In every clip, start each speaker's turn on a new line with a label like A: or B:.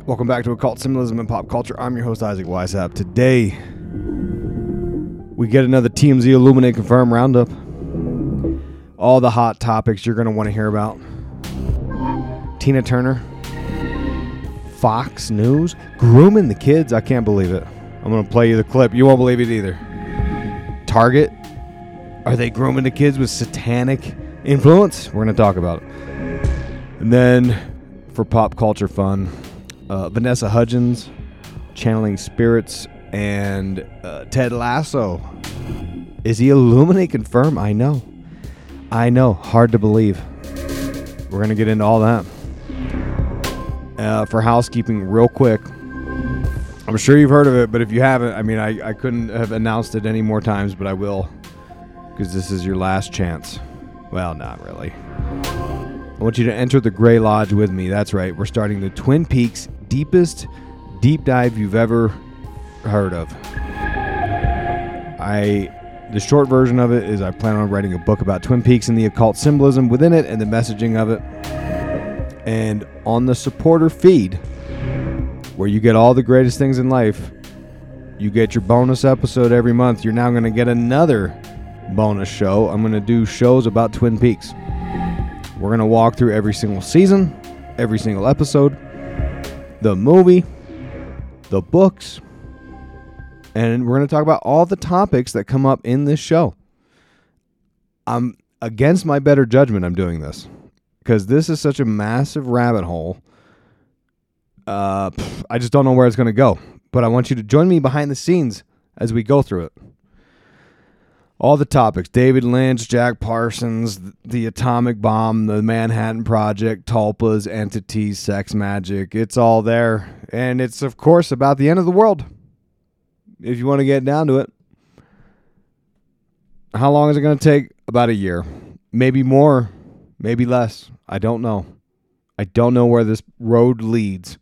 A: Welcome back to Occult Symbolism and Pop Culture. I'm your host, Isaac Weishaupt. Today, we get another TMZ Illuminate Confirm Roundup. All the hot topics you're going to want to hear about. Tina Turner. Fox News. Grooming the kids. I can't believe it. I'm going to play you the clip. You won't believe it either. Target. Are they grooming the kids with satanic influence? We're going to talk about it. And then, for pop culture fun, Vanessa Hudgens, channeling spirits, and Ted Lasso. Is he Illuminate confirmed? I know. Hard to believe. We're going to get into all that. For housekeeping, real quick. I'm sure you've heard of it, but if you haven't, I couldn't have announced it any more times, but I will. Because this is your last chance. Well, not really. I want you to enter the Grey Lodge with me. That's right. We're starting the Twin Peaks deepest deep dive you've ever heard of. The short version of it is I plan on writing a book about Twin Peaks and the occult symbolism within it and the messaging of it. And on the supporter feed, where you get all the greatest things in life, you get your bonus episode every month. You're now going to get another bonus show. I'm going to do shows about Twin Peaks. We're going to walk through every single season, every single episode, the movie, the books, and we're going to talk about all the topics that come up in this show. I'm against my better judgment. I'm doing this because this is such a massive rabbit hole. I just don't know where it's going to go, but I want you to join me behind the scenes as we go through it. All the topics: David Lynch, Jack Parsons, the atomic bomb, the Manhattan Project, tulpas, entities, sex magic. It's all there. And it's, of course, about the end of the world, if you want to get down to it. How long is it going to take? About a year. Maybe more, maybe less. I don't know. I don't know where this road leads.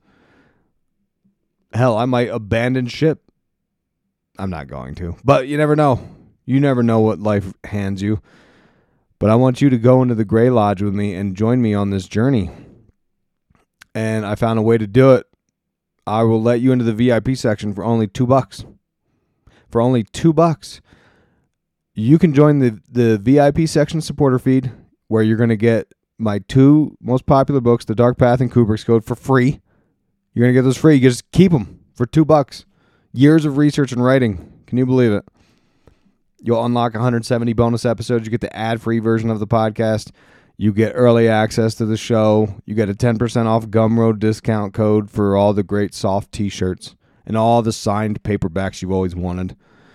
A: Hell, I might abandon ship. I'm not going to. But you never know. You never know what life hands you. But I want you to go into the Grey Lodge with me and join me on this journey. And I found a way to do it. I will let you into the VIP section for only $2. For only $2. You can join the VIP section supporter feed, where you're going to get my two most popular books, The Dark Path and Kubrick's Code, for free. You're going to get those free. You just keep them for $2. Years of research and writing. Can you believe it? You'll unlock 170 bonus episodes. You get the ad-free version of the podcast. You get early access to the show. You get a 10% off Gumroad discount code for all the great soft t-shirts and all the signed paperbacks you've always wanted.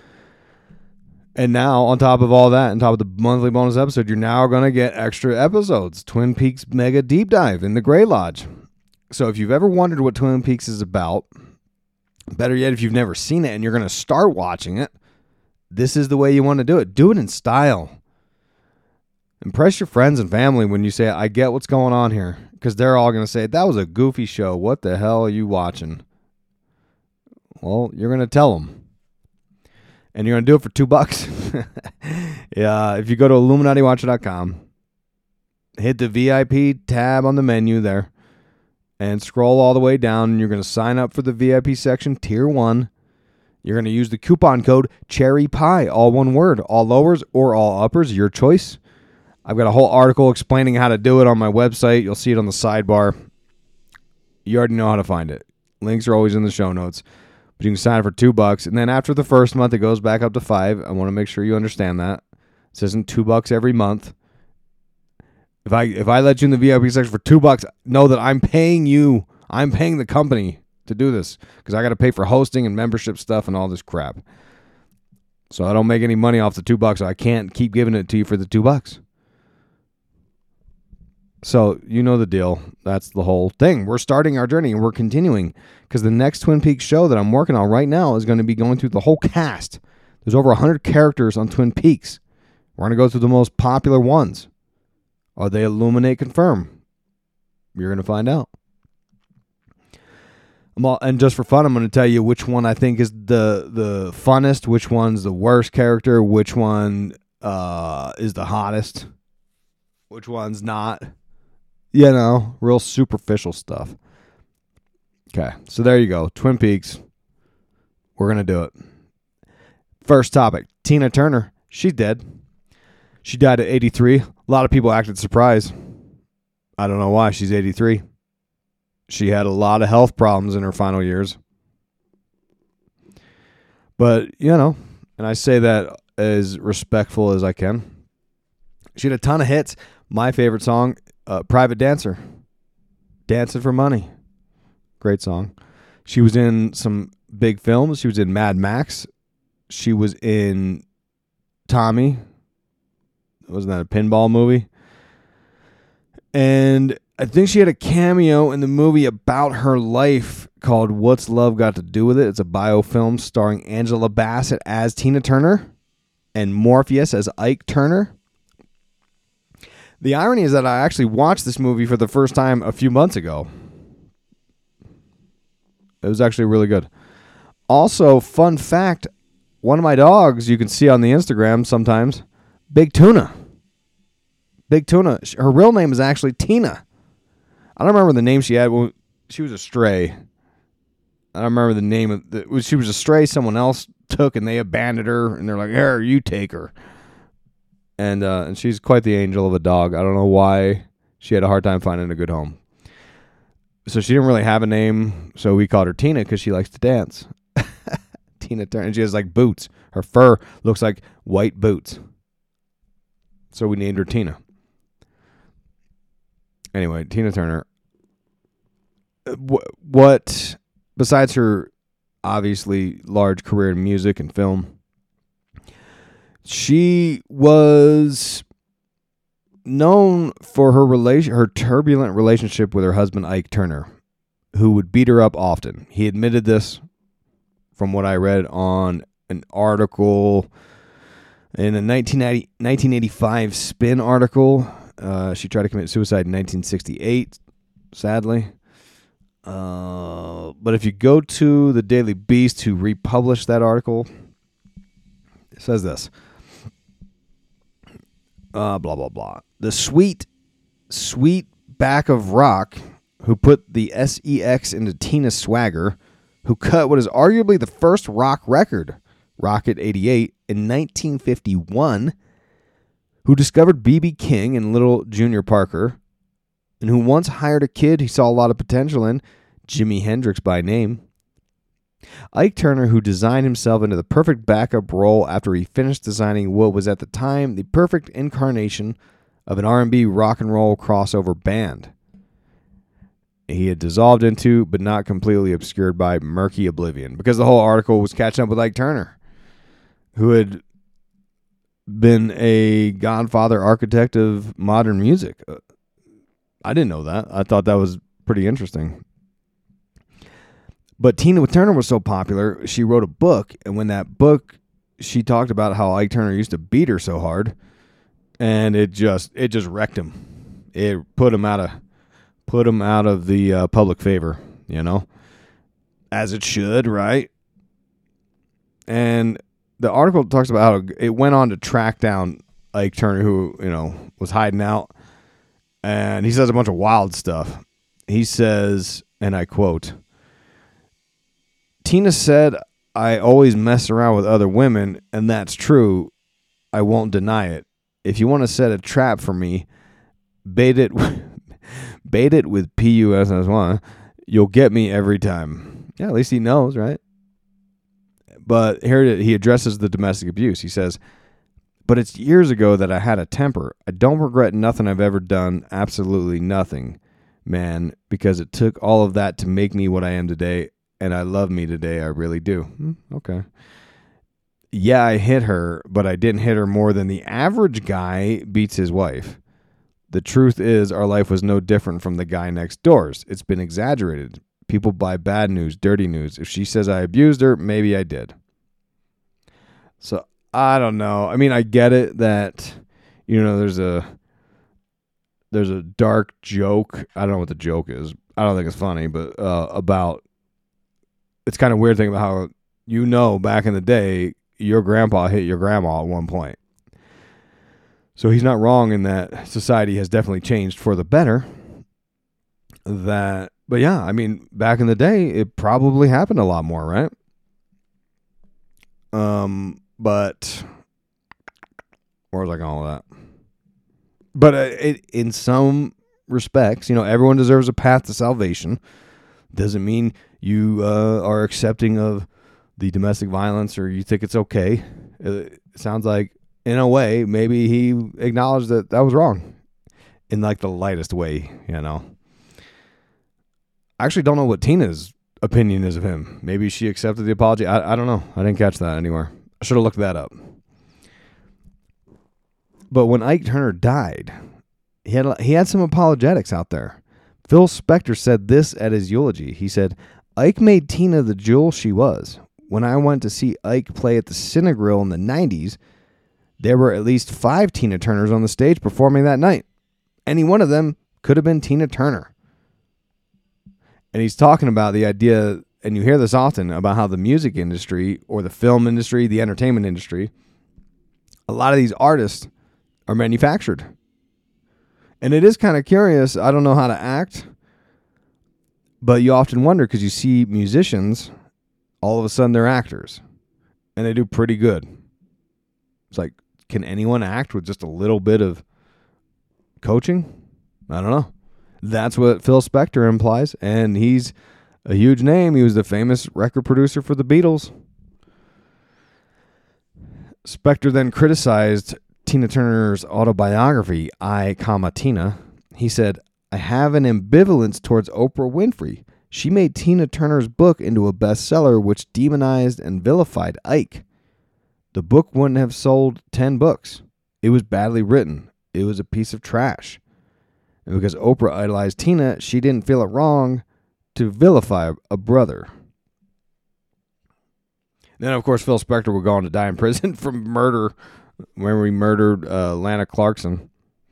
A: And now, on top of all that, on top of the monthly bonus episode, you're now going to get extra episodes. Twin Peaks Mega Deep Dive in the Grey Lodge. So if you've ever wondered what Twin Peaks is about, better yet, if you've never seen it and you're going to start watching it, this is the way you want to do it. Do it in style. Impress your friends and family when you say, I get what's going on here. Because they're all going to say, that was a goofy show. What the hell are you watching? Well, you're going to tell them. And you're going to do it for $2. Yeah, if you go to IlluminatiWatcher.com, hit the VIP tab on the menu there, and scroll all the way down, and you're going to sign up for the VIP section, Tier 1. You're going to use the coupon code CHERRYPIE, all one word, all lowers or all uppers, your choice. I've got a whole article explaining how to do it on my website. You'll see it on the sidebar. You already know how to find it. Links are always in the show notes. But you can sign up for $2, and then after the first month, it goes back up to $5. I want to make sure you understand that. This isn't $2 every month. If I let you in the VIP section for $2, know that I'm paying you. I'm paying the company to do this, because I got to pay for hosting and membership stuff and all this crap. So I don't make any money off the $2, so I can't keep giving it to you for the $2. So you know the deal. That's the whole thing. We're starting our journey, and we're continuing, because the next Twin Peaks show that I'm working on right now is going to be going through the whole cast. There's over 100 characters on Twin Peaks. We're going to go through the most popular ones. Are they Illuminate confirm? You're going to find out. And just for fun, I'm going to tell you which one I think is the funnest, which one's the worst character, which one is the hottest, which one's not. You know, real superficial stuff. Okay, so there you go. Twin Peaks. We're going to do it. First topic, Tina Turner. She's dead. She died at 83. A lot of people acted surprised. I don't know why. She's 83. She had a lot of health problems in her final years. But, and I say that as respectful as I can. She had a ton of hits. My favorite song, Private Dancer. Dancing for Money. Great song. She was in some big films. She was in Mad Max. She was in Tommy. Wasn't that a pinball movie? And I think she had a cameo in the movie about her life called What's Love Got to Do With It? It's a biofilm starring Angela Bassett as Tina Turner and Morpheus as Ike Turner. The irony is that I actually watched this movie for the first time a few months ago. It was actually really good. Also, fun fact, one of my dogs you can see on the Instagram sometimes, Big Tuna. Big Tuna. Her real name is actually Tina. I don't remember the name she had when she was a stray. I don't remember the name of she was a stray someone else took and they abandoned her and they're like, "Here, you take her." And she's quite the angel of a dog. I don't know why she had a hard time finding a good home. So she didn't really have a name, so we called her Tina because she likes to dance. Tina Turner. And she has like boots. Her fur looks like white boots. So we named her Tina. Anyway, Tina Turner. What, besides her obviously large career in music and film, she was known for her turbulent relationship with her husband Ike Turner, who would beat her up often. He admitted this from what I read on an article in a 1985 Spin article. She tried to commit suicide in 1968, sadly. But if you go to the Daily Beast to republish that article, it says this. Blah, blah, blah. The sweet back of rock who put the SEX into Tina's swagger, who cut what is arguably the first rock record, Rocket 88, in 1951, who discovered B.B. King and Little Junior Parker, and who once hired a kid he saw a lot of potential in, Jimi Hendrix by name. Ike Turner, who designed himself into the perfect backup role after he finished designing what was at the time the perfect incarnation of an R&B rock and roll crossover band. He had dissolved into, but not completely obscured by, murky oblivion, because the whole article was catching up with Ike Turner, who had been a godfather architect of modern music. I didn't know that. I thought that was pretty interesting. But Tina Turner was so popular, she wrote a book, and when that book, she talked about how Ike Turner used to beat her so hard, and it just wrecked him. It put him out of the public favor, as it should, right? And the article talks about how it went on to track down Ike Turner, who was hiding out, and he says a bunch of wild stuff. He says, and I quote, "Tina said, I always mess around with other women, and that's true. I won't deny it. If you want to set a trap for me, bait it with PUSS1. You'll get me every time." Yeah, at least he knows, right? But here he addresses the domestic abuse. He says, "But it's years ago that I had a temper. I don't regret nothing I've ever done. Absolutely nothing, man, because it took all of that to make me what I am today. And I love me today. I really do." Okay. "Yeah, I hit her, but I didn't hit her more than the average guy beats his wife. The truth is our life was no different from the guy next door's. It's been exaggerated. People buy bad news, dirty news. If she says I abused her, maybe I did." So I don't know. I mean, I get it that, there's a dark joke. I don't know what the joke is. I don't think it's funny, but about, it's kind of weird thing about how, back in the day, your grandpa hit your grandma at one point. So he's not wrong in that society has definitely changed for the better. That But yeah, I mean, back in the day, it probably happened a lot more, right? But where was I going with that? But in some respects, everyone deserves a path to salvation. Doesn't mean you are accepting of the domestic violence or you think it's okay. It sounds like, in a way, maybe he acknowledged that was wrong in like the lightest way, I actually don't know what Tina's opinion is of him. Maybe she accepted the apology. I don't know. I didn't catch that anywhere. I should have looked that up. But when Ike Turner died, he had some apologetics out there. Phil Spector said this at his eulogy. He said, Ike made Tina the jewel she was. When I went to see Ike play at the Cinegrill in the 90s, there were at least 5 Tina Turners on the stage performing that night. Any one of them could have been Tina Turner. And he's talking about the idea, and you hear this often, about how the music industry or the film industry, the entertainment industry, a lot of these artists are manufactured. And it is kind of curious. I don't know how to act, but you often wonder because you see musicians, all of a sudden they're actors, and they do pretty good. It's like, can anyone act with just a little bit of coaching? I don't know. That's what Phil Spector implies, and he's a huge name. He was the famous record producer for the Beatles. Spector then criticized Tina Turner's autobiography, I, Tina. He said, I have an ambivalence towards Oprah Winfrey. She made Tina Turner's book into a bestseller which demonized and vilified Ike. The book wouldn't have sold 10 books. It was badly written. It was a piece of trash. And because Oprah idolized Tina, she didn't feel it wrong to vilify a brother. Then, of course, Phil Spector would go on to die in prison from murder when he murdered Lana Clarkson.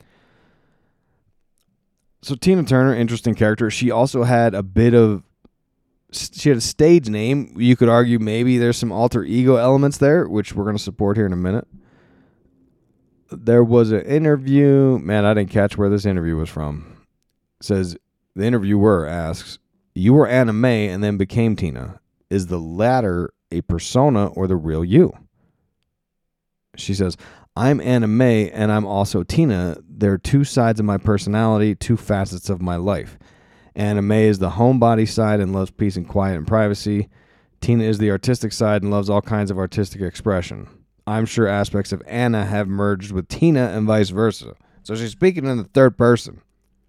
A: So Tina Turner, interesting character. She also had she had a stage name. You could argue maybe there's some alter ego elements there, which we're going to support here in a minute. There was an interview. Man, I didn't catch where this interview was from. It says, the interviewer asks, you were Anna Mae and then became Tina. Is the latter a persona or the real you? She says, I'm Anna Mae and I'm also Tina. There are 2 sides of my personality, 2 facets of my life. Anna Mae is the homebody side and loves peace and quiet and privacy. Tina is the artistic side and loves all kinds of artistic expression. I'm sure aspects of Anna have merged with Tina and vice versa. So she's speaking in the third person.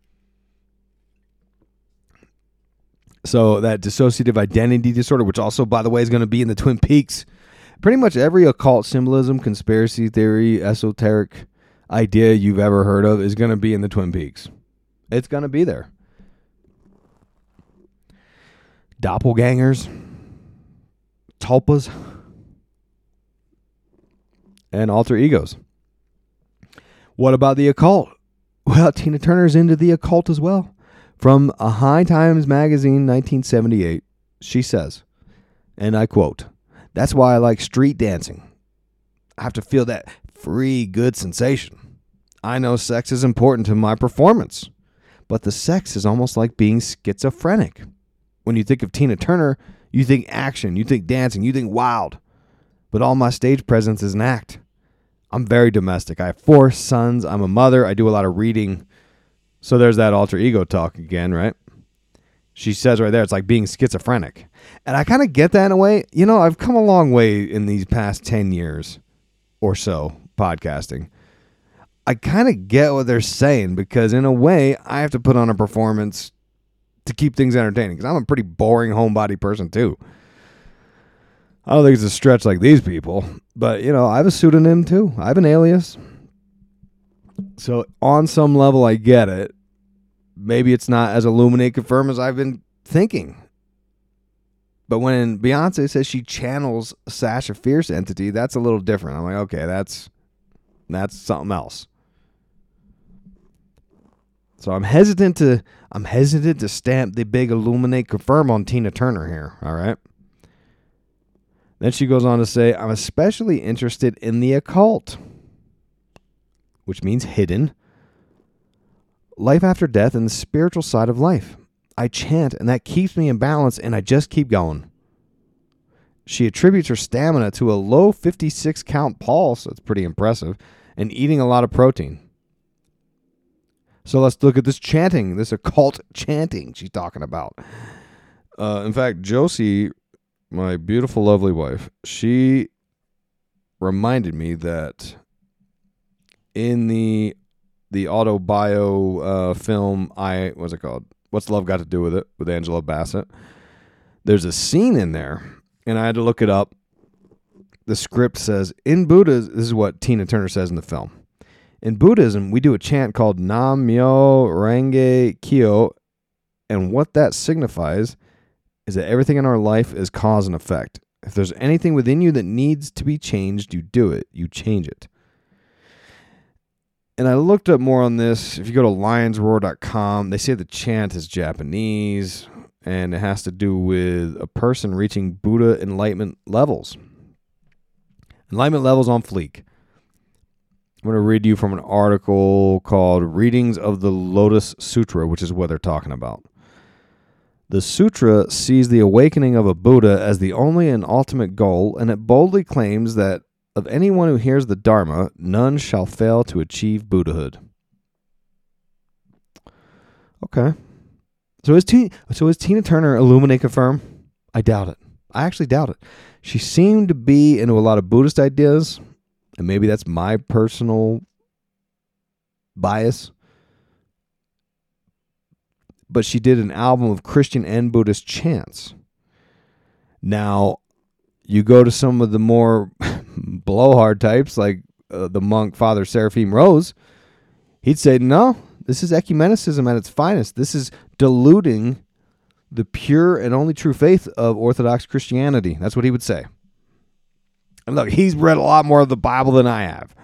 A: So that dissociative identity disorder, which also, by the way, is going to be in the Twin Peaks. Pretty much every occult symbolism, conspiracy theory, esoteric idea you've ever heard of is going to be in the Twin Peaks. It's going to be there. Doppelgangers, tulpas, and alter egos. What about the occult? Well, Tina Turner's into the occult as well. From a High Times magazine, 1978, she says, and I quote, that's why I like street dancing. I have to feel that free, good sensation. I know sex is important to my performance, but the sex is almost like being schizophrenic. When you think of Tina Turner, you think action, you think dancing, you think wild. But all my stage presence is an act. I'm very domestic. I have 4 sons. I'm a mother. I do a lot of reading. So there's that alter ego talk again, right? She says right there, it's like being schizophrenic. And I kind of get that in a way. I've come a long way in these past 10 years or so podcasting. I kind of get what they're saying because in a way, I have to put on a performance to keep things entertaining because I'm a pretty boring homebody person too. I don't think it's a stretch like these people, but I have a pseudonym too. I have an alias. So on some level, I get it. Maybe it's not as Illuminate confirmed as I've been thinking. But when Beyonce says she channels Sasha Fierce entity, that's a little different. I'm like, okay, that's something else. So I'm hesitant to stamp the big Illuminate confirm on Tina Turner here, all right? Then she goes on to say, I'm especially interested in the occult, which means hidden, life after death, and the spiritual side of life. I chant, and that keeps me in balance, and I just keep going. She attributes her stamina to a low 56 count pulse. That's pretty impressive. And eating a lot of protein. So let's look at this chanting, this occult chanting she's talking about. In fact, Josie, my beautiful, lovely wife, she reminded me that in the autobio film, what's it called? What's Love Got to Do with It? With Angela Bassett. There's a scene in there, and I had to look it up. The script says, in Buddhism, this is what Tina Turner says in the film. In Buddhism, we do a chant called Nam Myo Renge Kyo, and what that signifies is that everything in our life is cause and effect. If there's anything within you that needs to be changed, you do it. You change it. And I looked up more on this. If you go to lionsroar.com, they say the chant is Japanese, and it has to do with a person reaching Buddha enlightenment levels. Enlightenment levels on fleek. I'm going to read you from an article called Readings of the Lotus Sutra, which is what they're talking about. The sutra sees the awakening of a Buddha as the only and ultimate goal, and it boldly claims that of anyone who hears the Dharma, none shall fail to achieve Buddhahood. Okay. So is Tina Turner Illuminate confirmed? I doubt it. I actually doubt it. She seemed to be into a lot of Buddhist ideas, and maybe that's my personal bias. But she did an album of Christian and Buddhist chants. Now, you go to some of the more blowhard types, like the monk Father Seraphim Rose, he'd say, no, this is ecumenicism at its finest. This is diluting the pure and only true faith of Orthodox Christianity. That's what he would say. And look, he's read a lot more of the Bible than I have.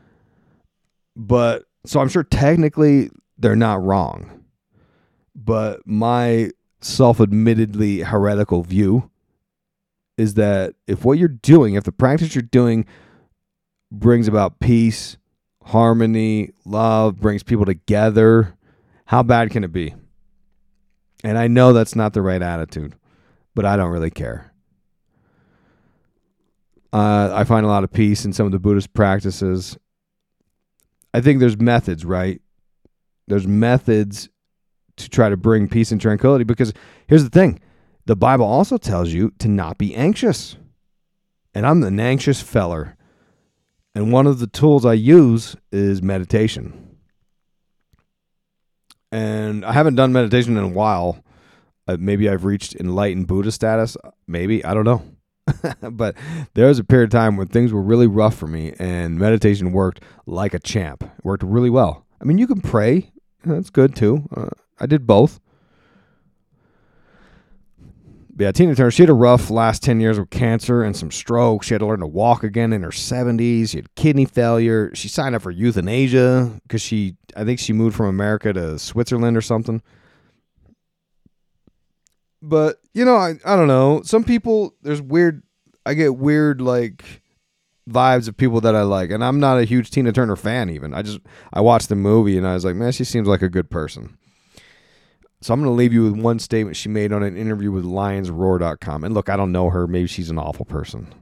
A: But, so I'm sure technically they're not wrong. But my self-admittedly heretical view is that if what you're doing, if the practice you're doing brings about peace, harmony, love, brings people together, how bad can it be? And I know that's not the right attitude, but I don't really care. I find a lot of peace in some of the Buddhist practices. I think there's methods, right? There's methods to try to bring peace and tranquility, because here's the thing. The Bible also tells you to not be anxious. And I'm an anxious feller. And one of the tools I use is meditation. And I haven't done meditation in a while. Maybe I've reached enlightened Buddha status. Maybe. I don't know. But there was a period of time when things were really rough for me, and meditation worked like a champ. It worked really well. I mean, you can pray. That's good too. I did both. But yeah, Tina Turner, she had a rough last 10 years with cancer and some stroke. She had to learn to walk again in her 70s. She had kidney failure. She signed up for euthanasia because I think she moved from America to Switzerland or something. But, I don't know. Some people, I get weird, like, vibes of people that I like. And I'm not a huge Tina Turner fan even. I watched the movie and I was like, man, she seems like a good person. So I'm going to leave you with one statement she made on an interview with lionsroar.com. And look, I don't know her. Maybe she's an awful person.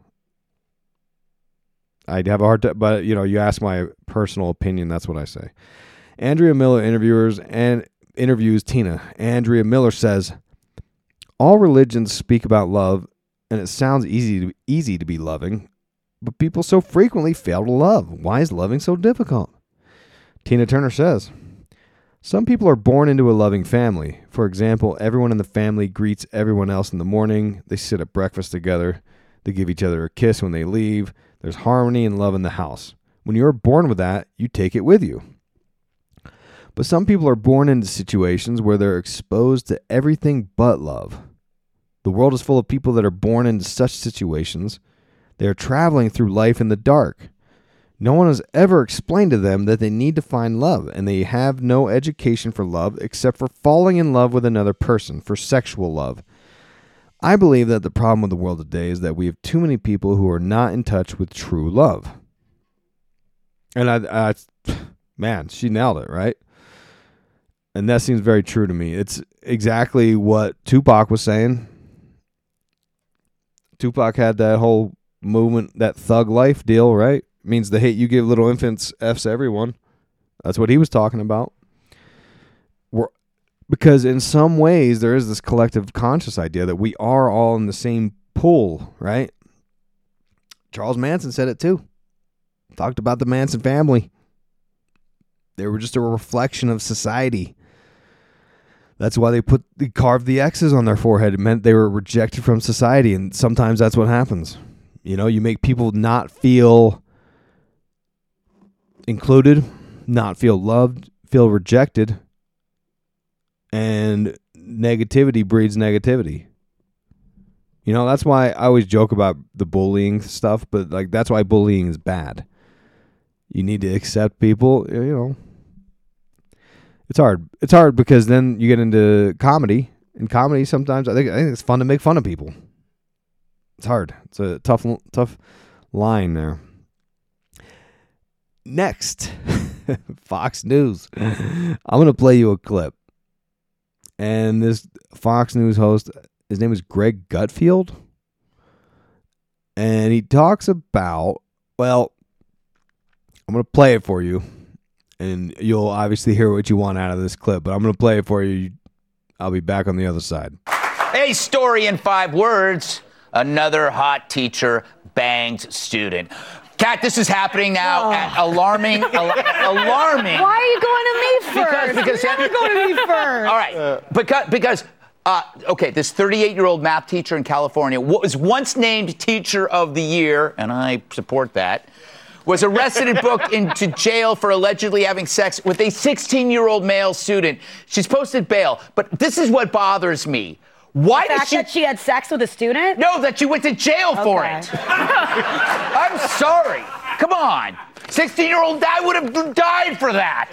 A: I'd have a hard time, but you ask my personal opinion, that's what I say. Andrea Miller interviews Tina. Andrea Miller says, all religions speak about love, and it sounds easy to be loving, but people so frequently fail to love. Why is loving so difficult? Tina Turner says, some people are born into a loving family. For example, everyone in the family greets everyone else in the morning. They sit at breakfast together. They give each other a kiss when they leave. There's harmony and love in the house. When you're born with that, you take it with you. But some people are born into situations where they're exposed to everything but love. The world is full of people that are born into such situations. They are traveling through life in the dark. No one has ever explained to them that they need to find love, and they have no education for love except for falling in love with another person, for sexual love. I believe that the problem with the world today is that we have too many people who are not in touch with true love. And man, she nailed it, right? And that seems very true to me. It's exactly what Tupac was saying. Tupac had that whole movement, that thug life deal, right? Means the hate you give little infants F's everyone. That's what he was talking about. Because in some ways, there is this collective conscious idea that we are all in the same pool, right? Charles Manson said it too. Talked about the Manson family. They were just a reflection of society. That's why they carved the X's on their forehead. It meant they were rejected from society, and sometimes that's what happens. You know, you make people not feel included, not feel loved, feel rejected. And negativity breeds negativity. You know, that's why I always joke about the bullying stuff, but like that's why bullying is bad. You need to accept people, you know. It's hard. It's hard because then you get into comedy. In comedy sometimes I think it's fun to make fun of people. It's hard. It's a tough line there. Next, Fox News. I'm going to play you a clip. And this Fox News host, his name is Greg Gutfeld. And he talks about, well, I'm going to play it for you. And you'll obviously hear what you want out of this clip. But I'm going to play it for you. I'll be back on the other side.
B: A story in 5 words. Another hot teacher banged student. Kat, this is happening now at alarming.
C: Why are you going to me first?
B: Because
C: You're never going to me first.
B: All right, because okay, this 38-year-old math teacher in California was once named Teacher of the Year, and I support that, was arrested and booked into jail for allegedly having sex with a 16-year-old male student. She's posted bail, but this is what bothers me. Why
C: the fact that she had sex with a student?
B: No, that she went to jail for it. I'm sorry. Come on. 16-year-old guy would have died for that.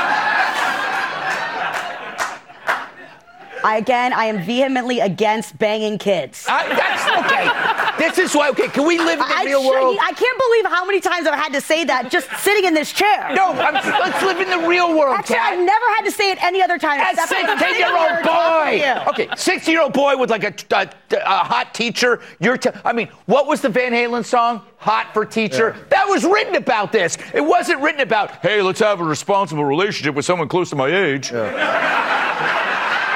C: I am vehemently against banging kids.
B: That's okay. This is why, okay, can we live in the real world?
C: I can't believe how many times I've had to say that just sitting in this chair.
B: No, let's live in the real world,
C: Actually,
B: Kat.
C: I've never had to say it any other time.
B: A 16-year-old boy. Okay, 16-year-old boy with like a hot teacher. I mean, what was the Van Halen song? Hot for Teacher. Yeah. That was written about this. It wasn't written about, hey, let's have a responsible relationship with someone close to my age. Yeah.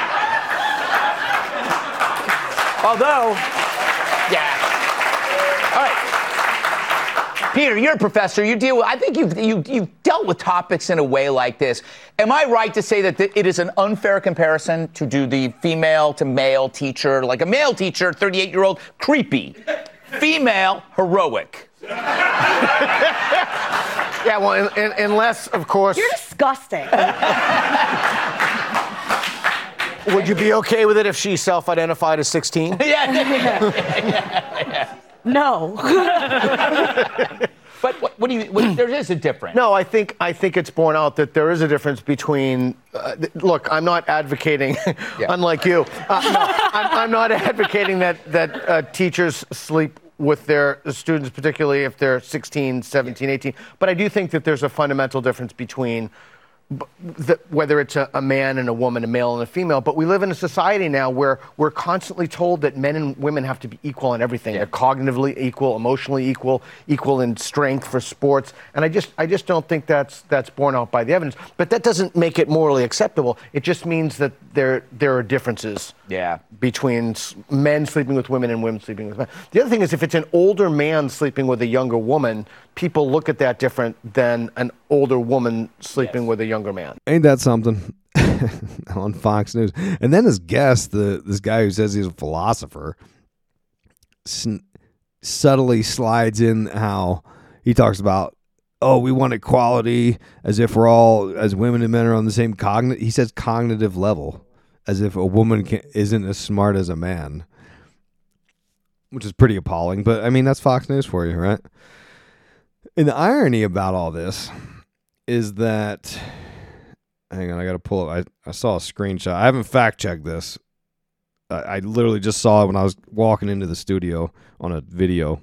B: Although, yeah. All right. Peter, you're a professor. You deal with, I think you've dealt with topics in a way like this. Am I right to say that it is an unfair comparison to do the female to male teacher, like a male teacher, 38-year-old, creepy, female, heroic?
D: Yeah, well, unless, of course...
C: You're disgusting.
D: Would you be okay with it if she self-identified as 16?
B: Yeah.
C: No.
B: But what do you? There is a difference.
D: No, I think it's borne out that there is a difference between. Look, I'm not advocating, unlike you. No, I'm not advocating that teachers sleep with their students, particularly if they're 16, 17, 18. But I do think that there's a fundamental difference between whether it's a man and a woman, a male and a female. But we live in a society now where we're constantly told that men and women have to be equal in everything. They're cognitively equal, emotionally equal in strength for sports. And I just don't think that's borne out by the evidence. But that doesn't make it morally acceptable. It just means that there are differences between men sleeping with women and women sleeping with men. The other thing is, if it's an older man sleeping with a younger woman, people look at that different than an older woman sleeping with a younger man.
A: Ain't that something? On Fox News. And then his guest, this guy who says he's a philosopher, subtly slides in how he talks about, oh, we want equality, as if we're all, as women and men are on the same he says cognitive level, as if a woman isn't as smart as a man, which is pretty appalling. But I mean, that's Fox News for you, right? And the irony about all this is that, hang on, I got to pull it. I saw a screenshot. I haven't fact checked this. I literally just saw it when I was walking into the studio on a video.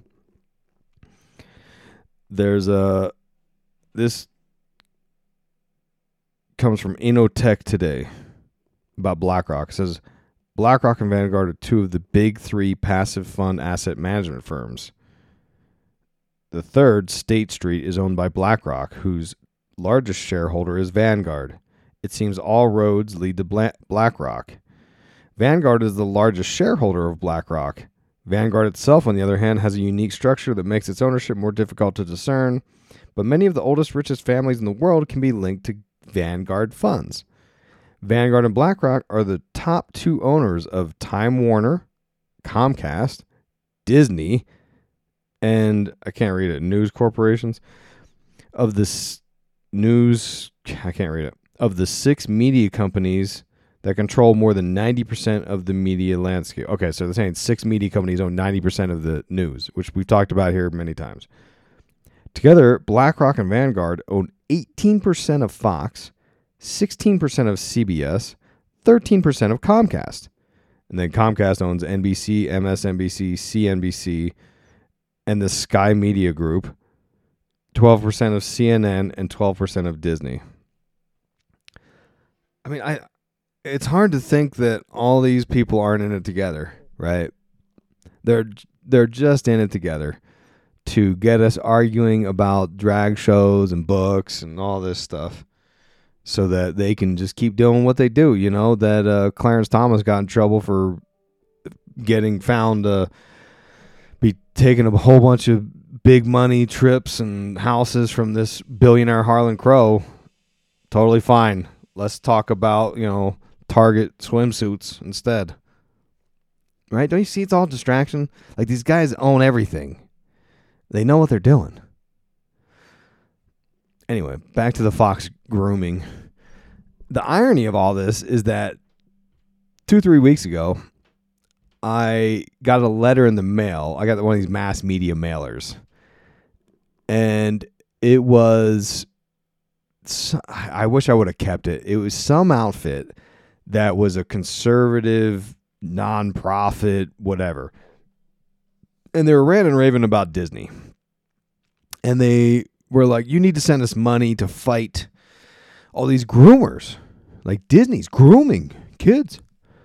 A: There's this comes from Inotech Today about BlackRock. It says, BlackRock and Vanguard are two of the big three passive fund asset management firms. The third, State Street, is owned by BlackRock, whose largest shareholder is Vanguard. It seems all roads lead to BlackRock. Vanguard is the largest shareholder of BlackRock. Vanguard itself, on the other hand, has a unique structure that makes its ownership more difficult to discern, but many of the oldest, richest families in the world can be linked to Vanguard funds. Vanguard and BlackRock are the top two owners of Time Warner, Comcast, Disney, and I can't read it, News Corporations. Of the six media companies that control more than 90% of the media landscape. Okay, so they're saying six media companies own 90% of the news, which we've talked about here many times. Together, BlackRock and Vanguard own 18% of Fox, 16% of CBS, 13% of Comcast. And then Comcast owns NBC, MSNBC, CNBC, and the Sky Media Group, 12% of CNN, and 12% of Disney. I mean, it's hard to think that all these people aren't in it together, right? They're just in it together to get us arguing about drag shows and books and all this stuff so that they can just keep doing what they do. You know, that Clarence Thomas got in trouble for getting found to be taking a whole bunch of big money trips and houses from this billionaire Harlan Crow. Totally fine. Let's talk about, Target swimsuits instead. Right? Don't you see it's all distraction? Like, these guys own everything. They know what they're doing. Anyway, back to the Fox grooming. The irony of all this is that 2-3 weeks ago, I got a letter in the mail. I got one of these mass media mailers. And it was, I wish I would have kept it. It was some outfit that was a conservative, nonprofit, whatever. And they were ranting and raving about Disney. And they were like, you need to send us money to fight all these groomers. Like, Disney's grooming kids.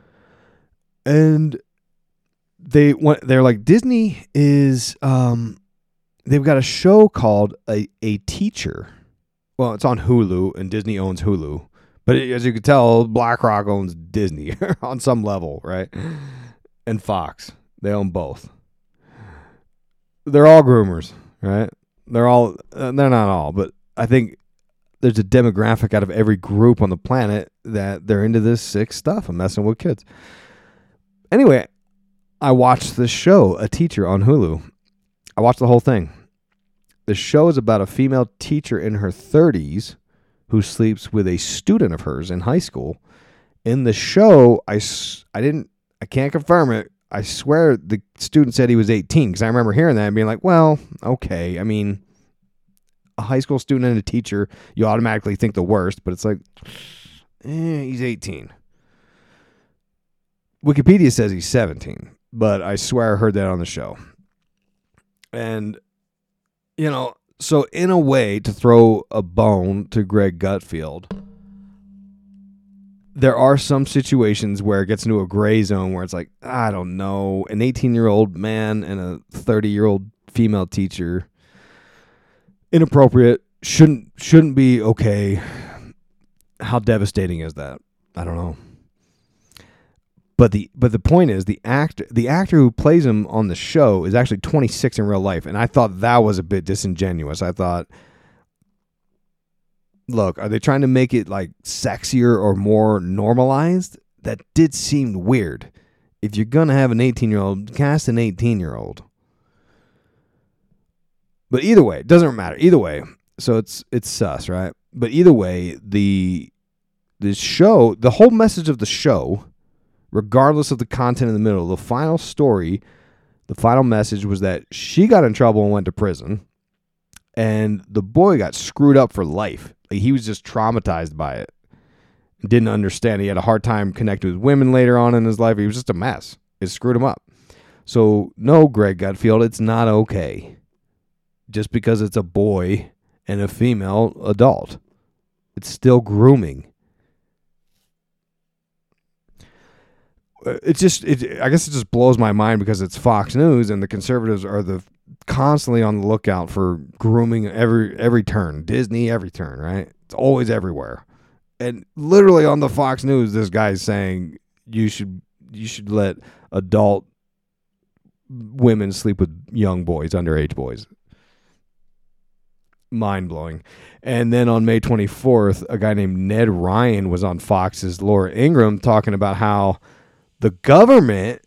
A: And they're like, Disney is, they've got a show called A Teacher. Well, it's on Hulu, and Disney owns Hulu. But as you can tell, BlackRock owns Disney on some level, right? And Fox. They own both. They're all groomers, right? They're not all, but I think there's a demographic out of every group on the planet that they're into this sick stuff and messing with kids. Anyway, I watched this show, A Teacher, on Hulu. I watched the whole thing. The show is about a female teacher in her 30s who sleeps with a student of hers in high school. In the show, I can't confirm it. I swear the student said he was 18 because I remember hearing that and being like, well, okay. I mean, a high school student and a teacher, you automatically think the worst, but it's like, he's 18. Wikipedia says he's 17, but I swear I heard that on the show. And, so in a way, to throw a bone to Greg Gutfeld, there are some situations where it gets into a gray zone where it's like, I don't know, an 18-year-old man and a 30-year-old female teacher, inappropriate, shouldn't be okay. How devastating is that? I don't know. But the point is, the actor who plays him on the show is actually 26 in real life, and I thought that was a bit disingenuous. I thought, look, are they trying to make it like sexier or more normalized? That did seem weird. If you're gonna have an 18-year-old, cast an 18-year-old. But either way, it doesn't matter. Either way, so it's sus, right? But either way, the show, the whole message of the show, regardless of the content in the middle, the final story, the final message was that she got in trouble and went to prison, and the boy got screwed up for life. Like, he was just traumatized by it. Didn't understand. He had a hard time connecting with women later on in his life. He was just a mess. It screwed him up. So, no, Greg Gutfeld, it's not okay. Just because it's a boy and a female adult. It's still grooming. I guess it just blows my mind because it's Fox News and the conservatives are constantly on the lookout for grooming every turn. Disney, every turn, right? It's always everywhere. And literally on the Fox News, this guy's saying you should let adult women sleep with young boys, underage boys. Mind-blowing. And then on May 24th, a guy named Ned Ryan was on Fox's Laura Ingraham talking about how the government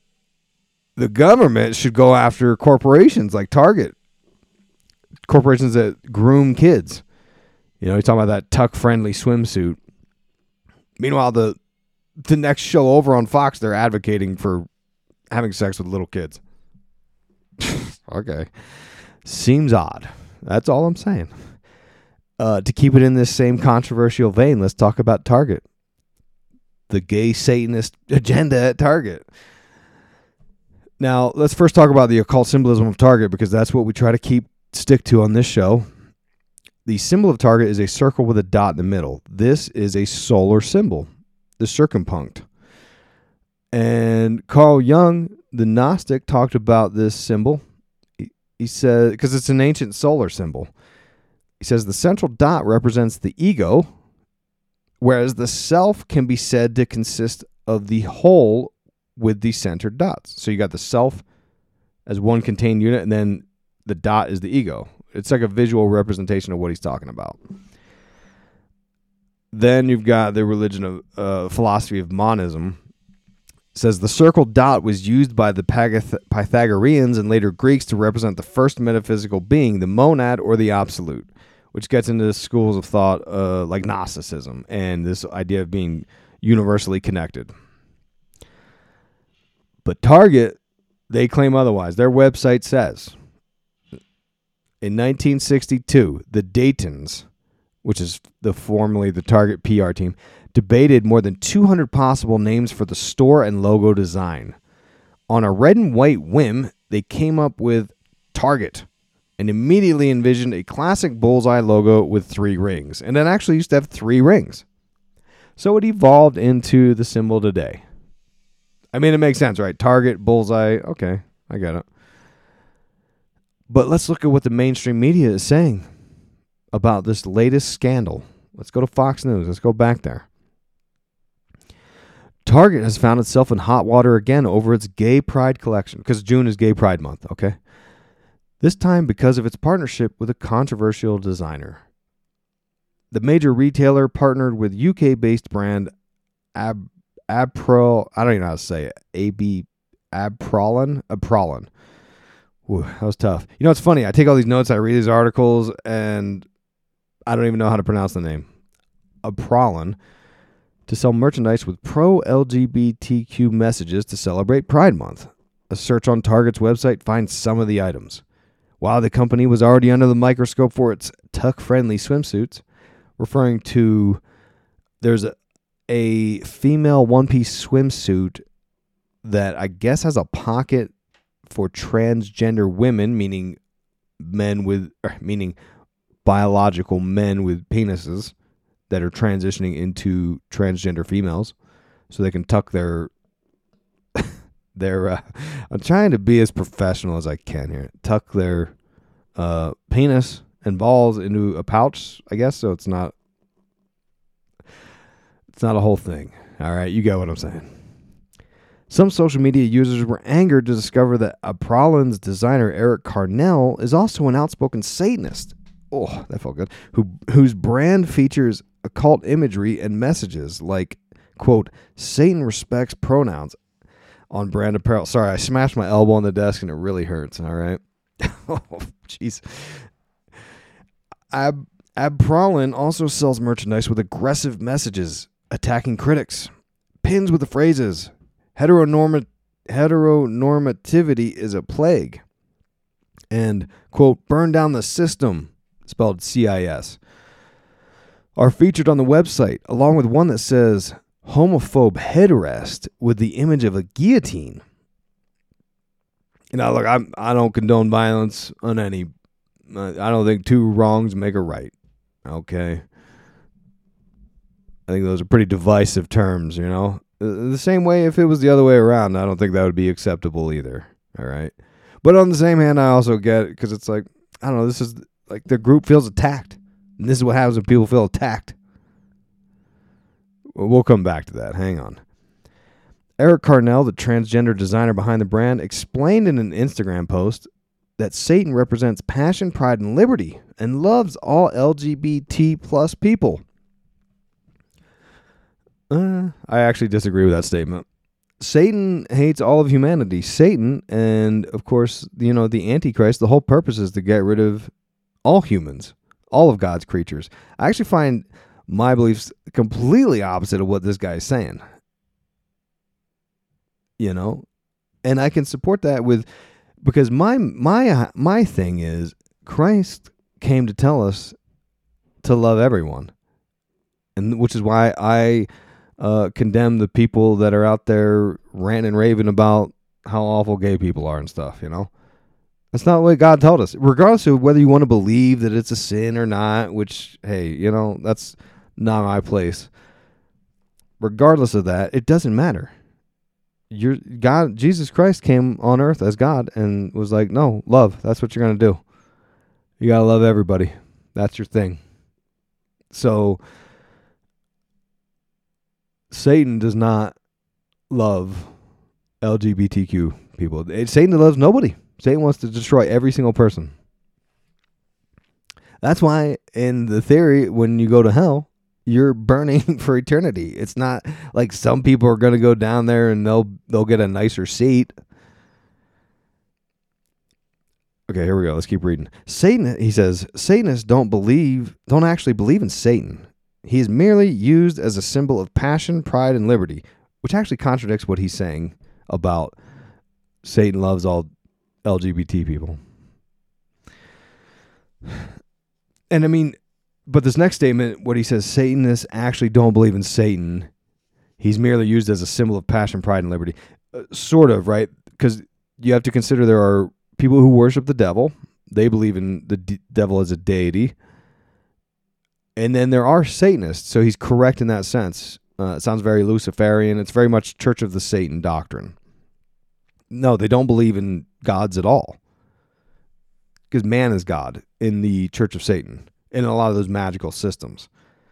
A: should go after corporations like Target, corporations that groom kids. You know, he's talking about that tuck-friendly swimsuit. Meanwhile, the next show over on Fox, they're advocating for having sex with little kids. Okay. Seems odd. That's all I'm saying. To keep it in this same controversial vein, let's talk about Target. The gay Satanist agenda at Target. Now, let's first talk about the occult symbolism of Target because that's what we try to stick to on this show. The symbol of Target is a circle with a dot in the middle. This is a solar symbol, the circumpunct. And Carl Jung, the Gnostic, talked about this symbol. He said, because it's an ancient solar symbol. He says the central dot represents the ego, whereas the self can be said to consist of the whole with the centered dots. So you got the self as one contained unit, and then the dot is the ego. It's like a visual representation of what he's talking about. Then you've got the religion of philosophy of monism. It says the circle dot was used by the Pythagoreans and later Greeks to represent the first metaphysical being, the monad or the absolute, which gets into schools of thought like Gnosticism and this idea of being universally connected. But Target, they claim otherwise. Their website says, in 1962, the Daytons, which is formerly the Target PR team, debated more than 200 possible names for the store and logo design. On a red and white whim, they came up with Target and immediately envisioned a classic bullseye logo with 3 rings. And it actually used to have 3 rings. So it evolved into the symbol today. I mean, it makes sense, right? Target, bullseye. Okay, I get it. But let's look at what the mainstream media is saying about this latest scandal. Let's go to Fox News. Let's go back there. Target has found itself in hot water again over its gay pride collection, because June is Gay Pride Month, okay? This time because of its partnership with a controversial designer. The major retailer partnered with UK-based brand Abprolon. I don't even know how to say it. Abprolon. Ooh, that was tough. You know, it's funny. I take all these notes, I read these articles, and I don't even know how to pronounce the name. Abprolon, to sell merchandise with pro-LGBTQ messages to celebrate Pride Month. A search on Target's website finds some of the items. While the company was already under the microscope for its tuck-friendly swimsuits, referring to there's a female one-piece swimsuit that I guess has a pocket for transgender women, meaning biological men with penises that are transitioning into transgender females, so they can tuck their I'm trying to be as professional as I can here. Tuck their penis and balls into a pouch, I guess, so it's not a whole thing. All right, you get what I'm saying. Some social media users were angered to discover that Abprolon's designer Eric Carnell is also an outspoken Satanist. Oh, that felt good. Whose brand features occult imagery and messages like, quote, Satan respects pronouns on brand apparel. Sorry, I smashed my elbow on the desk and it really hurts, all right? Oh, jeez. Abprolon also sells merchandise with aggressive messages attacking critics. Pins with the phrases, heteronormativity is a plague, and, quote, burn down the system, spelled CIS, are featured on the website, along with one that says homophobe headrest with the image of a guillotine. You know, look, I don't condone violence on any. I don't think 2 wrongs make a right. Okay. I think those are pretty divisive terms, you know. The same way if it was the other way around, I don't think that would be acceptable either. All right. But on the same hand, I also get it because it's like, I don't know, this is like the group feels attacked. And this is what happens when people feel attacked. We'll come back to that. Hang on. Eric Carnell, the transgender designer behind the brand, explained in an Instagram post that Satan represents passion, pride, and liberty and loves all LGBT plus people. I actually disagree with that statement. Satan hates all of humanity. Satan, and of course, you know, the Antichrist, the whole purpose is to get rid of all humans, all of God's creatures. I actually find my beliefs completely opposite of what this guy is saying. You know? And I can support that because my thing is Christ came to tell us to love everyone. And which is why I condemn the people that are out there ranting and raving about how awful gay people are and stuff, you know? That's not what God told us. Regardless of whether you want to believe that it's a sin or not, which, hey, you know, that's not my place. Regardless of that, it doesn't matter. Jesus Christ came on earth as God and was like, no, love. That's what you're going to do. You got to love everybody. That's your thing. So Satan does not love LGBTQ people. Satan loves nobody. Satan wants to destroy every single person. That's why in the theory, when you go to hell, you're burning for eternity. It's not like some people are going to go down there and they'll get a nicer seat. Okay, here we go. Let's keep reading. He says, Satanists don't actually believe in Satan. He is merely used as a symbol of passion, pride, and liberty, which actually contradicts what he's saying about Satan loves all LGBT people. And I mean, but this next statement, what he says, Satanists actually don't believe in Satan. He's merely used as a symbol of passion, pride, and liberty. Sort of, right? Because you have to consider there are people who worship the devil. They believe in the devil as a deity. And then there are Satanists, so he's correct in that sense. It sounds very Luciferian. It's very much Church of the Satan doctrine. No, they don't believe in gods at all. Because man is God in the Church of Satan, in a lot of those magical systems.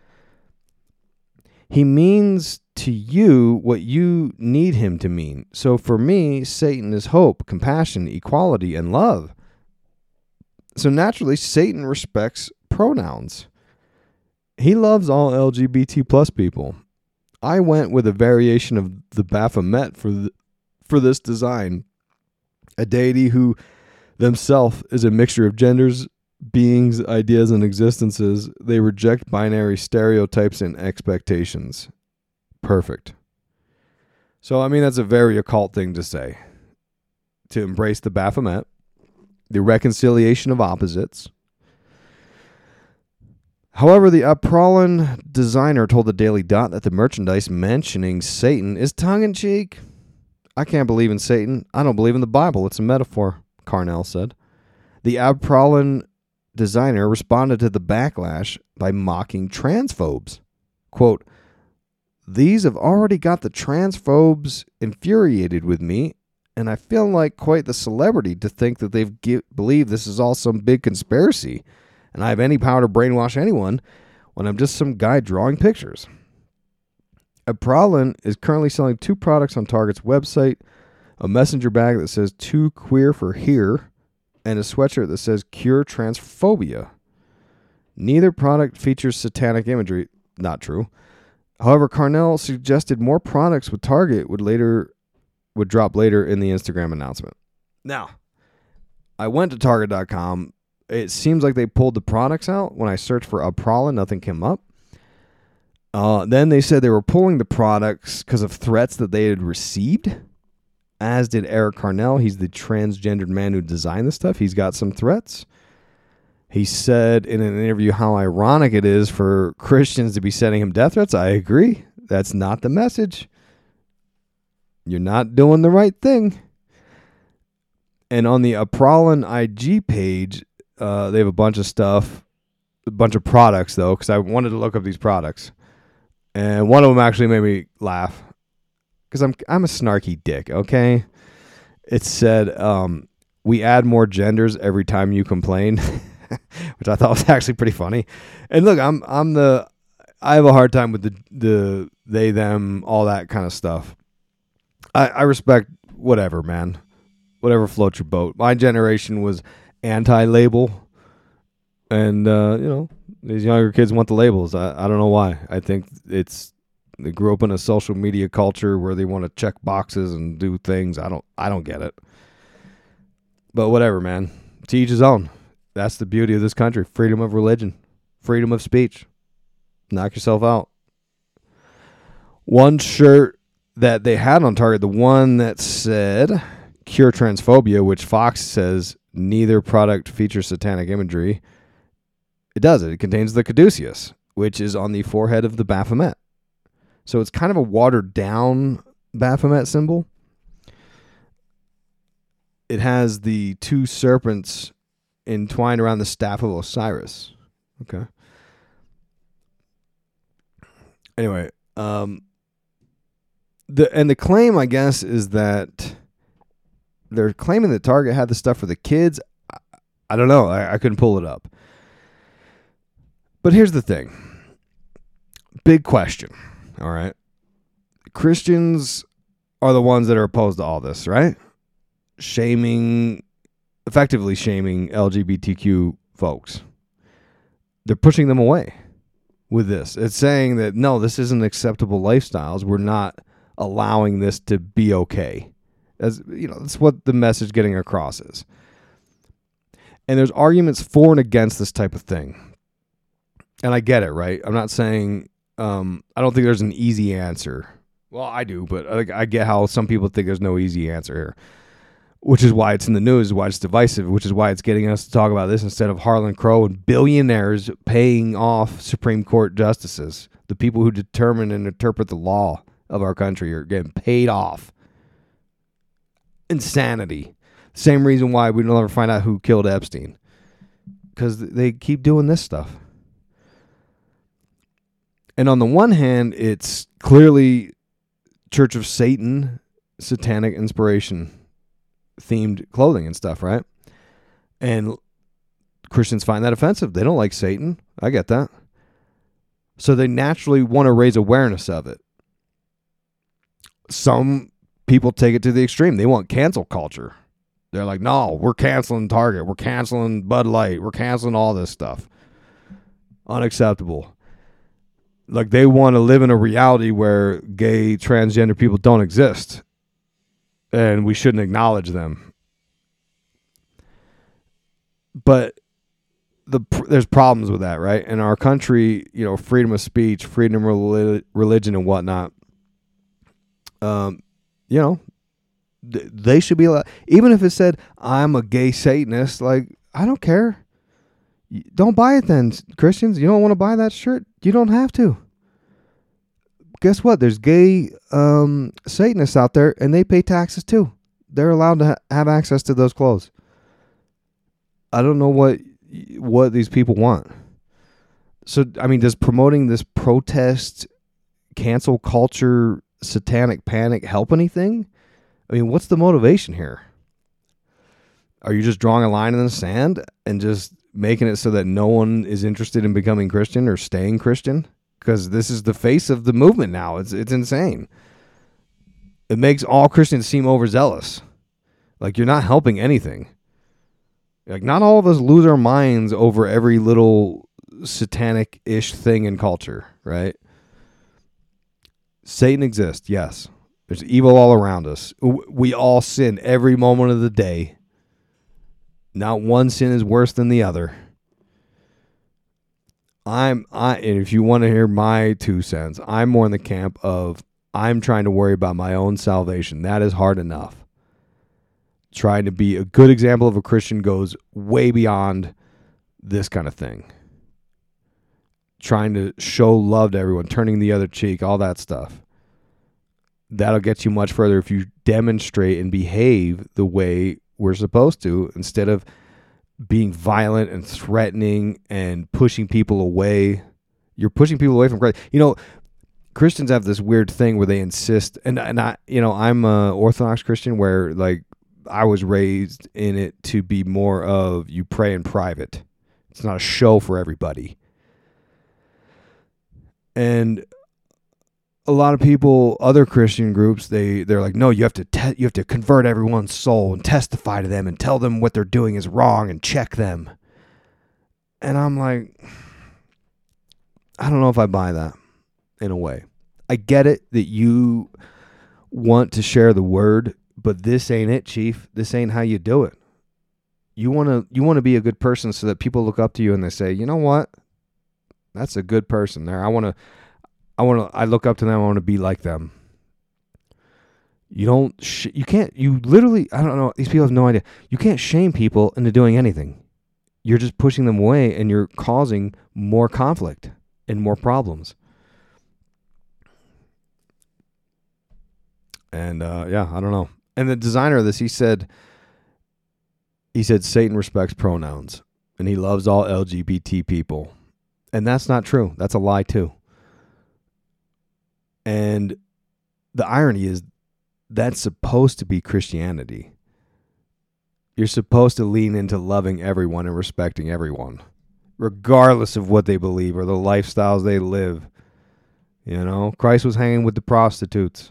A: He means to you what you need him to mean. So for me, Satan is hope, compassion, equality, and love. So naturally, Satan respects pronouns. He loves all LGBT plus people. I went with a variation of the Baphomet for this design. A deity who themselves is a mixture of genders, beings, ideas, and existences. They reject binary stereotypes and expectations. Perfect. So, I mean, that's a very occult thing to say. To embrace the Baphomet, the reconciliation of opposites. However, the Apollon designer told the Daily Dot that the merchandise mentioning Satan is tongue-in-cheek. I can't believe in Satan. I don't believe in the Bible. It's a metaphor, Carnell said. The Apollon designer responded to the backlash by mocking transphobes. Quote, "These have already got the transphobes infuriated with me, and I feel like quite the celebrity to think that they've believe this is all some big conspiracy, and I have any power to brainwash anyone when I'm just some guy drawing pictures." Apollon is currently selling 2 products on Target's website, a messenger bag that says "Too Queer for Here," and a sweatshirt that says "Cure Transphobia." Neither product features satanic imagery. Not true. However, Carnell suggested more products with Target would drop later in the Instagram announcement. Now, I went to Target.com. It seems like they pulled the products out. When I searched for Apollon, nothing came up. Then they said they were pulling the products because of threats that they had received, as did Eric Carnell. He's the transgendered man who designed this stuff. He's got some threats. He said in an interview how ironic it is for Christians to be sending him death threats. I agree. That's not the message. You're not doing the right thing. And on the Apollon IG page, they have a bunch of stuff, a bunch of products, though, because I wanted to look up these products. And one of them actually made me laugh because I'm a snarky dick, okay? It said, we add more genders every time you complain, which I thought was actually pretty funny. And look, I have a hard time with the they, them, all that kind of stuff. I respect whatever, man. Whatever floats your boat. My generation was anti-label. And, these younger kids want the labels. I don't know why. I think they grew up in a social media culture where they want to check boxes and do things. I don't get it. But whatever, man. To each his own. That's the beauty of this country. Freedom of religion. Freedom of speech. Knock yourself out. One shirt that they had on Target, the one that said Cure Transphobia, which Fox says neither product features satanic imagery. It does. It contains the caduceus, which is on the forehead of the Baphomet. So it's kind of a watered down Baphomet symbol. It has the two serpents entwined around the staff of Osiris. Okay. Anyway, the claim, I guess, is that they're claiming that Target had the stuff for the kids. I don't know. I couldn't pull it up. But here's the thing. Big question. All right. Christians are the ones that are opposed to all this, right? Effectively shaming LGBTQ folks. They're pushing them away with this. It's saying that, no, this isn't acceptable lifestyles. We're not allowing this to be okay. As that's what the message getting across is. And there's arguments for and against this type of thing. And I get it, right? I'm not saying, I don't think there's an easy answer. Well, I do, but I get how some people think there's no easy answer here. Which is why it's in the news, why it's divisive, which is why it's getting us to talk about this instead of Harlan Crow and billionaires paying off Supreme Court justices. The people who determine and interpret the law of our country are getting paid off. Insanity. Same reason why we don't ever find out who killed Epstein. Because they keep doing this stuff. And on the one hand, it's clearly Church of Satan, satanic inspiration themed clothing and stuff, right? And Christians find that offensive. They don't like Satan. I get that. So they naturally want to raise awareness of it. Some people take it to the extreme. They want cancel culture. They're like, no, we're canceling Target. We're canceling Bud Light. We're canceling all this stuff. Unacceptable. Like they want to live in a reality where gay, transgender people don't exist. And we shouldn't acknowledge them. But there's problems with that, right? In our country, freedom of speech, freedom of religion and whatnot, they should be allowed. Even if it said, I'm a gay Satanist, like, I don't care. Don't buy it then, Christians. You don't want to buy that shirt? You don't have to. Guess what? There's gay Satanists out there, and they pay taxes too. They're allowed to have access to those clothes. I don't know what these people want. So, I mean, does promoting this protest, cancel culture, satanic panic help anything? I mean, what's the motivation here? Are you just drawing a line in the sand and just making it so that no one is interested in becoming Christian or staying Christian? Because this is the face of the movement now. It's insane. It makes all Christians seem overzealous. Like, you're not helping anything. Like, not all of us lose our minds over every little satanic-ish thing in culture, right? Satan exists, yes. There's evil all around us. We all sin every moment of the day. Not one sin is worse than the other. And if you want to hear my 2 cents, I'm more in the camp of I'm trying to worry about my own salvation. That is hard enough. Trying to be a good example of a Christian goes way beyond this kind of thing. Trying to show love to everyone, turning the other cheek, all that stuff. That'll get you much further if you demonstrate and behave the way we're supposed to, instead of being violent and threatening and pushing people away. You're pushing people away from Christ. Christians have this weird thing where they insist, and I, I'm a Orthodox Christian where like I was raised in it to be more of you pray in private. It's not a show for everybody. And a lot of people, other Christian groups, they're like, no, you have to convert everyone's soul and testify to them and tell them what they're doing is wrong and check them. And I'm like, I don't know if I buy that in a way. I get it that you want to share the word, but this ain't it, Chief. This ain't how you do it. You want to be a good person so that people look up to you and they say, you know what? That's a good person there. I look up to them. I want to be like them. You literally, I don't know. These people have no idea. You can't shame people into doing anything. You're just pushing them away and you're causing more conflict and more problems. And I don't know. And the designer of this, he said Satan respects pronouns and he loves all LGBT people. And that's not true. That's a lie too. And the irony is that's supposed to be Christianity. You're supposed to lean into loving everyone and respecting everyone, regardless of what they believe or the lifestyles they live. Christ was hanging with the prostitutes.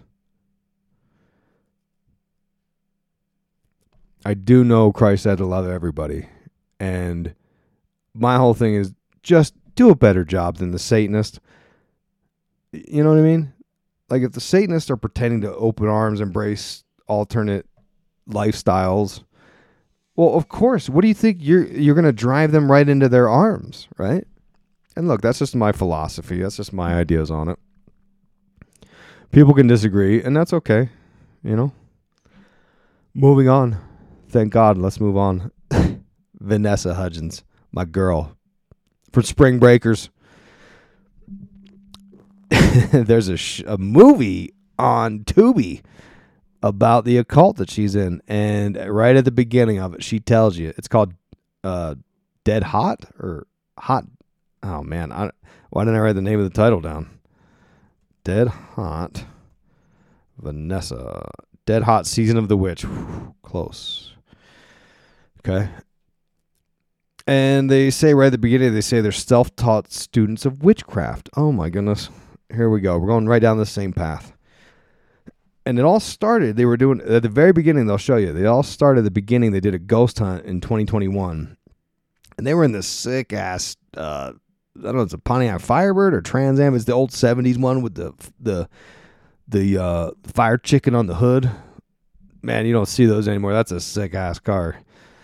A: I do know Christ had to love everybody. And my whole thing is just do a better job than the Satanists. You know what I mean? Like if the Satanists are pretending to open arms, embrace alternate lifestyles, well, of course, what do you think? You're going to drive them right into their arms, right? And look, that's just my philosophy. That's just my ideas on it. People can disagree, and that's okay. Moving on. Thank God. Let's move on. Vanessa Hudgens, my girl. For Spring Breakers. There's a movie on Tubi about the occult that she's in. And right at the beginning of it, she tells you. It's called Dead Hot or Hot. Oh, man. Why didn't I write the name of the title down? Dead Hot. Vanessa. Dead Hot Season of the Witch. Whew, close. Okay. And they say right at the beginning, they're self-taught students of witchcraft. Oh, my goodness. Here we go. We're going right down the same path. And it all started, they were doing, at the very beginning, they'll show you. They all started at the beginning. They did a ghost hunt in 2021. And they were in this sick-ass, I don't know, it's a Pontiac Firebird or Trans Am. It's the old 70s one with the fire chicken on the hood. Man, you don't see those anymore. That's a sick-ass car.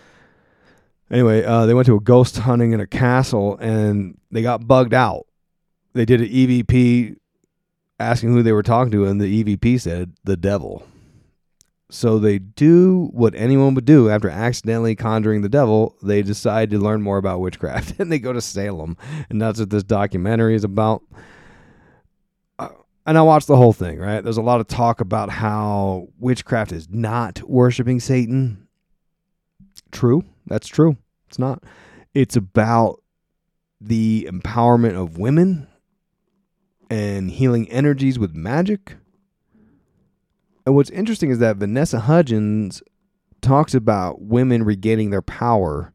A: Anyway, they went to a ghost hunting in a castle, and they got bugged out. They did an EVP asking who they were talking to, and the EVP said, the devil. So they do what anyone would do after accidentally conjuring the devil. They decide to learn more about witchcraft, and they go to Salem, and that's what this documentary is about. And I watched the whole thing, right? There's a lot of talk about how witchcraft is not worshiping Satan. True. That's true. It's not. It's about the empowerment of women and healing energies with magic. And what's interesting is that Vanessa Hudgens talks about women regaining their power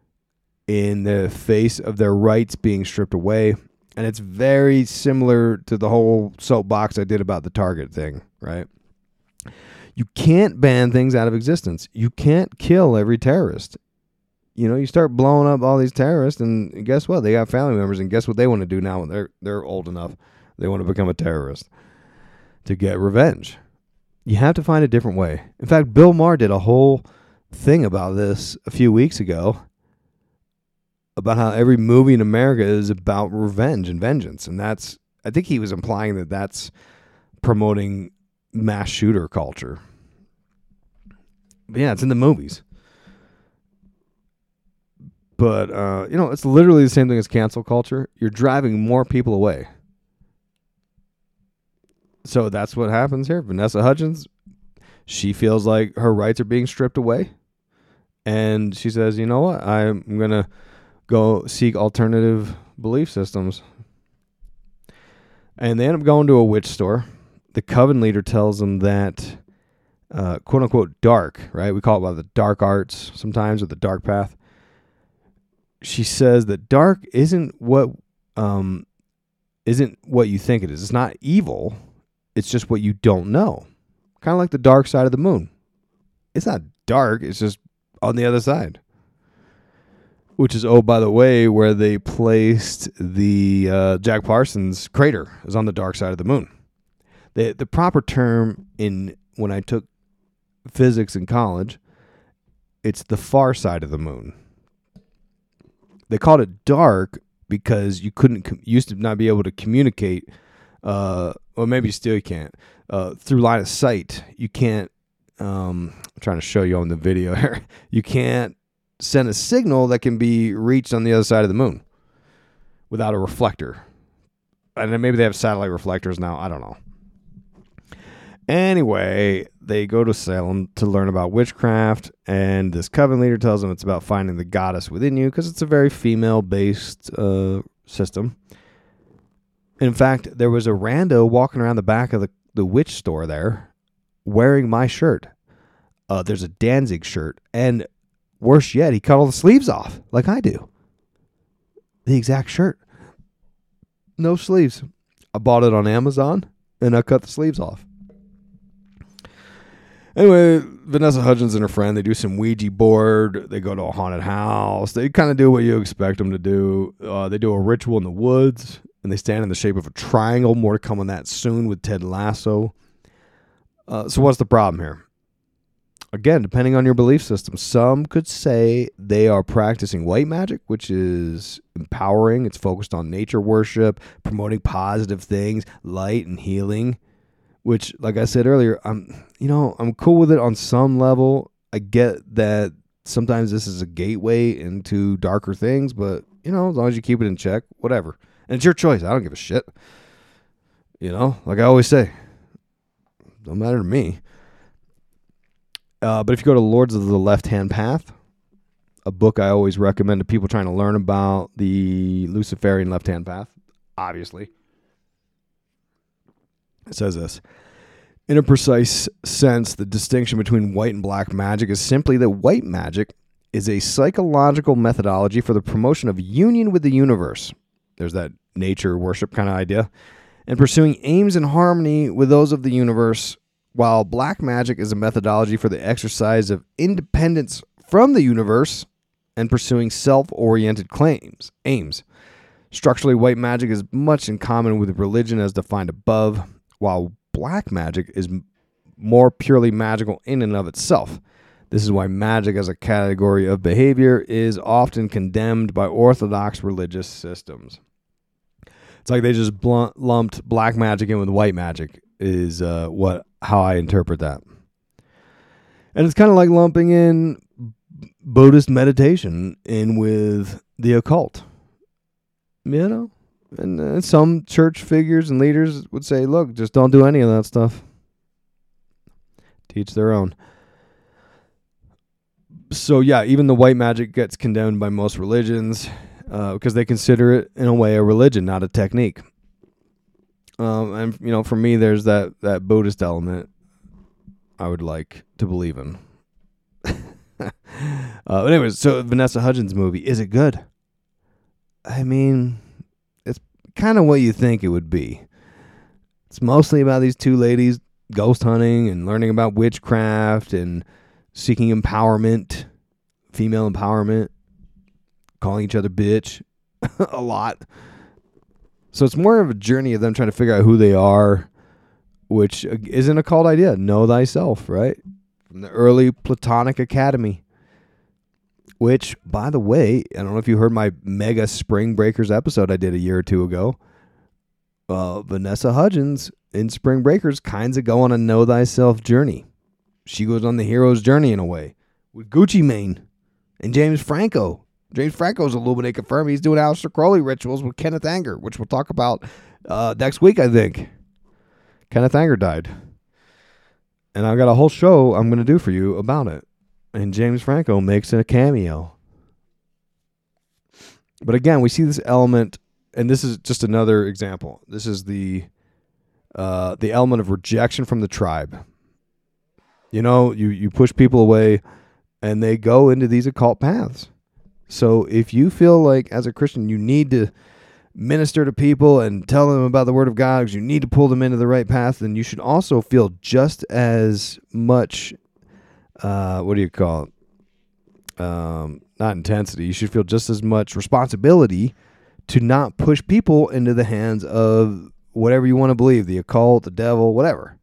A: in the face of their rights being stripped away. And it's very similar to the whole soapbox I did about the Target thing, right? You can't ban things out of existence. You can't kill every terrorist. You start blowing up all these terrorists, and guess what? They got family members, and guess what they want to do now when they're old enough? They want to become a terrorist to get revenge. You have to find a different way. In fact, Bill Maher did a whole thing about this a few weeks ago about how every movie in America is about revenge and vengeance. And I think he was implying that that's promoting mass shooter culture. But yeah, it's in the movies. But, it's literally the same thing as cancel culture. You're driving more people away. So that's what happens here. Vanessa Hudgens, she feels like her rights are being stripped away. And she says, you know what? I'm going to go seek alternative belief systems. And they end up going to a witch store. The coven leader tells them that, quote unquote, dark, right? We call it the dark arts sometimes, or the dark path. She says that dark isn't what you think it is. It's not evil. It's just what you don't know. Kind of like the dark side of the moon. It's not dark. It's just on the other side. Which is, oh, by the way, where they placed the Jack Parsons crater is on the dark side of the moon. The proper term when I took physics in college, it's the far side of the moon. They called it dark because you used to not be able to communicate, or maybe still you can't, through line of sight. You can't, I'm trying to show you on the video here, you can't send a signal that can be reached on the other side of the moon without a reflector. And then maybe they have satellite reflectors now. I don't know. Anyway, they go to Salem to learn about witchcraft, and this coven leader tells them it's about finding the goddess within you because it's a very female-based system. In fact, there was a rando walking around the back of the witch store there wearing my shirt. There's a Danzig shirt, and worse yet, he cut all the sleeves off like I do. The exact shirt. No sleeves. I bought it on Amazon, and I cut the sleeves off. Anyway, Vanessa Hudgens and her friend, they do some Ouija board. They go to a haunted house. They kind of do what you expect them to do. They do a ritual in the woods, and they stand in the shape of a triangle. More to come on that soon with Ted Lasso. So what's the problem here? Again, depending on your belief system, some could say they are practicing white magic, which is empowering. It's focused on nature worship, promoting positive things, light and healing. Which, like I said earlier, I'm cool with it on some level. I get that sometimes this is a gateway into darker things, but, as long as you keep it in check, whatever. And it's your choice. I don't give a shit. Like I always say, don't matter to me. But if you go to Lords of the Left-Hand Path, a book I always recommend to people trying to learn about the Luciferian left-hand path, obviously. It says this. In a precise sense, the distinction between white and black magic is simply that white magic is a psychological methodology for the promotion of union with the universe. There's that nature worship kind of idea. And pursuing aims in harmony with those of the universe, while black magic is a methodology for the exercise of independence from the universe and pursuing self-oriented aims. Structurally, white magic is much in common with religion as defined above, while black magic is more purely magical in and of itself. This is why magic as a category of behavior is often condemned by orthodox religious systems. It's like they just lumped black magic in with white magic is how I interpret that. And it's kind of like lumping in Buddhist meditation in with the occult. And some church figures and leaders would say, look, just don't do any of that stuff. Teach their own. So, yeah, even the white magic gets condemned by most religions because they consider it, in a way, a religion, not a technique. And, for me, there's that Buddhist element I would like to believe in. But anyways, so Vanessa Hudgens' movie, is it good? I mean, it's kind of what you think it would be. It's mostly about these two ladies ghost hunting and learning about witchcraft and seeking empowerment, female empowerment, calling each other bitch a lot. So it's more of a journey of them trying to figure out who they are, which isn't a cult idea. Know thyself, right? From the early Platonic Academy. Which, by the way, I don't know if you heard my mega Spring Breakers episode I did a year or two ago. Vanessa Hudgens in Spring Breakers kinds of go on a know thyself journey. She goes on the hero's journey in a way with Gucci Mane and James Franco. James Franco's Illuminate confirmed he's doing Aleister Crowley rituals with Kenneth Anger, which we'll talk about next week, I think. Kenneth Anger died. And I've got a whole show I'm going to do for you about it. And James Franco makes a cameo. But again, we see this element and this is just another example. This is the element of rejection from the tribe. You know, you push people away, and they go into these occult paths. So if you feel like as a Christian you need to minister to people and tell them about the Word of God because you need to pull them into the right path, then you should also feel just as much, what do you call it? Not intensity. You should feel just as much responsibility to not push people into the hands of whatever you want to believe, the occult, the devil, whatever.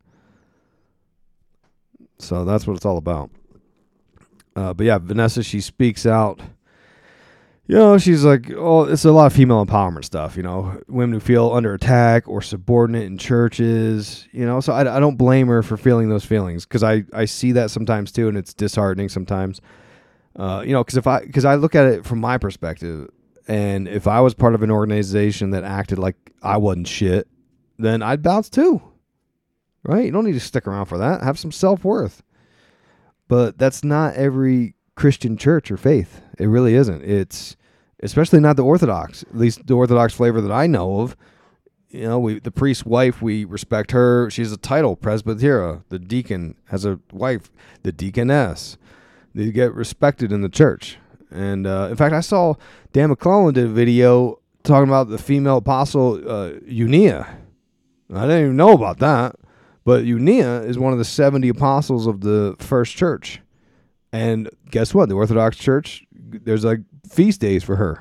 A: So that's what it's all about. But yeah, Vanessa, she speaks out. You know, she's like, oh, it's a lot of female empowerment stuff, you know, women who feel under attack or subordinate in churches, you know, so I don't blame her for feeling those feelings because I see that sometimes too, and it's disheartening sometimes, you know, because I look at it from my perspective, and if I was part of an organization that acted like I wasn't shit, then I'd bounce too, right? You don't need to stick around for that. Have some self-worth. But that's not every Christian church or faith. It really isn't. It's especially not the Orthodox, at least the Orthodox flavor that I know of. You know, the priest's wife, we respect her. She's a title, presbytera. The deacon has a wife, the deaconess. They get respected in the church. And in fact, I saw Dan McClellan did a video talking about the female apostle, Eunia. I didn't even know about that. But Eunia is one of the 70 apostles of the first church. And guess what? The Orthodox Church, there's like feast days for her.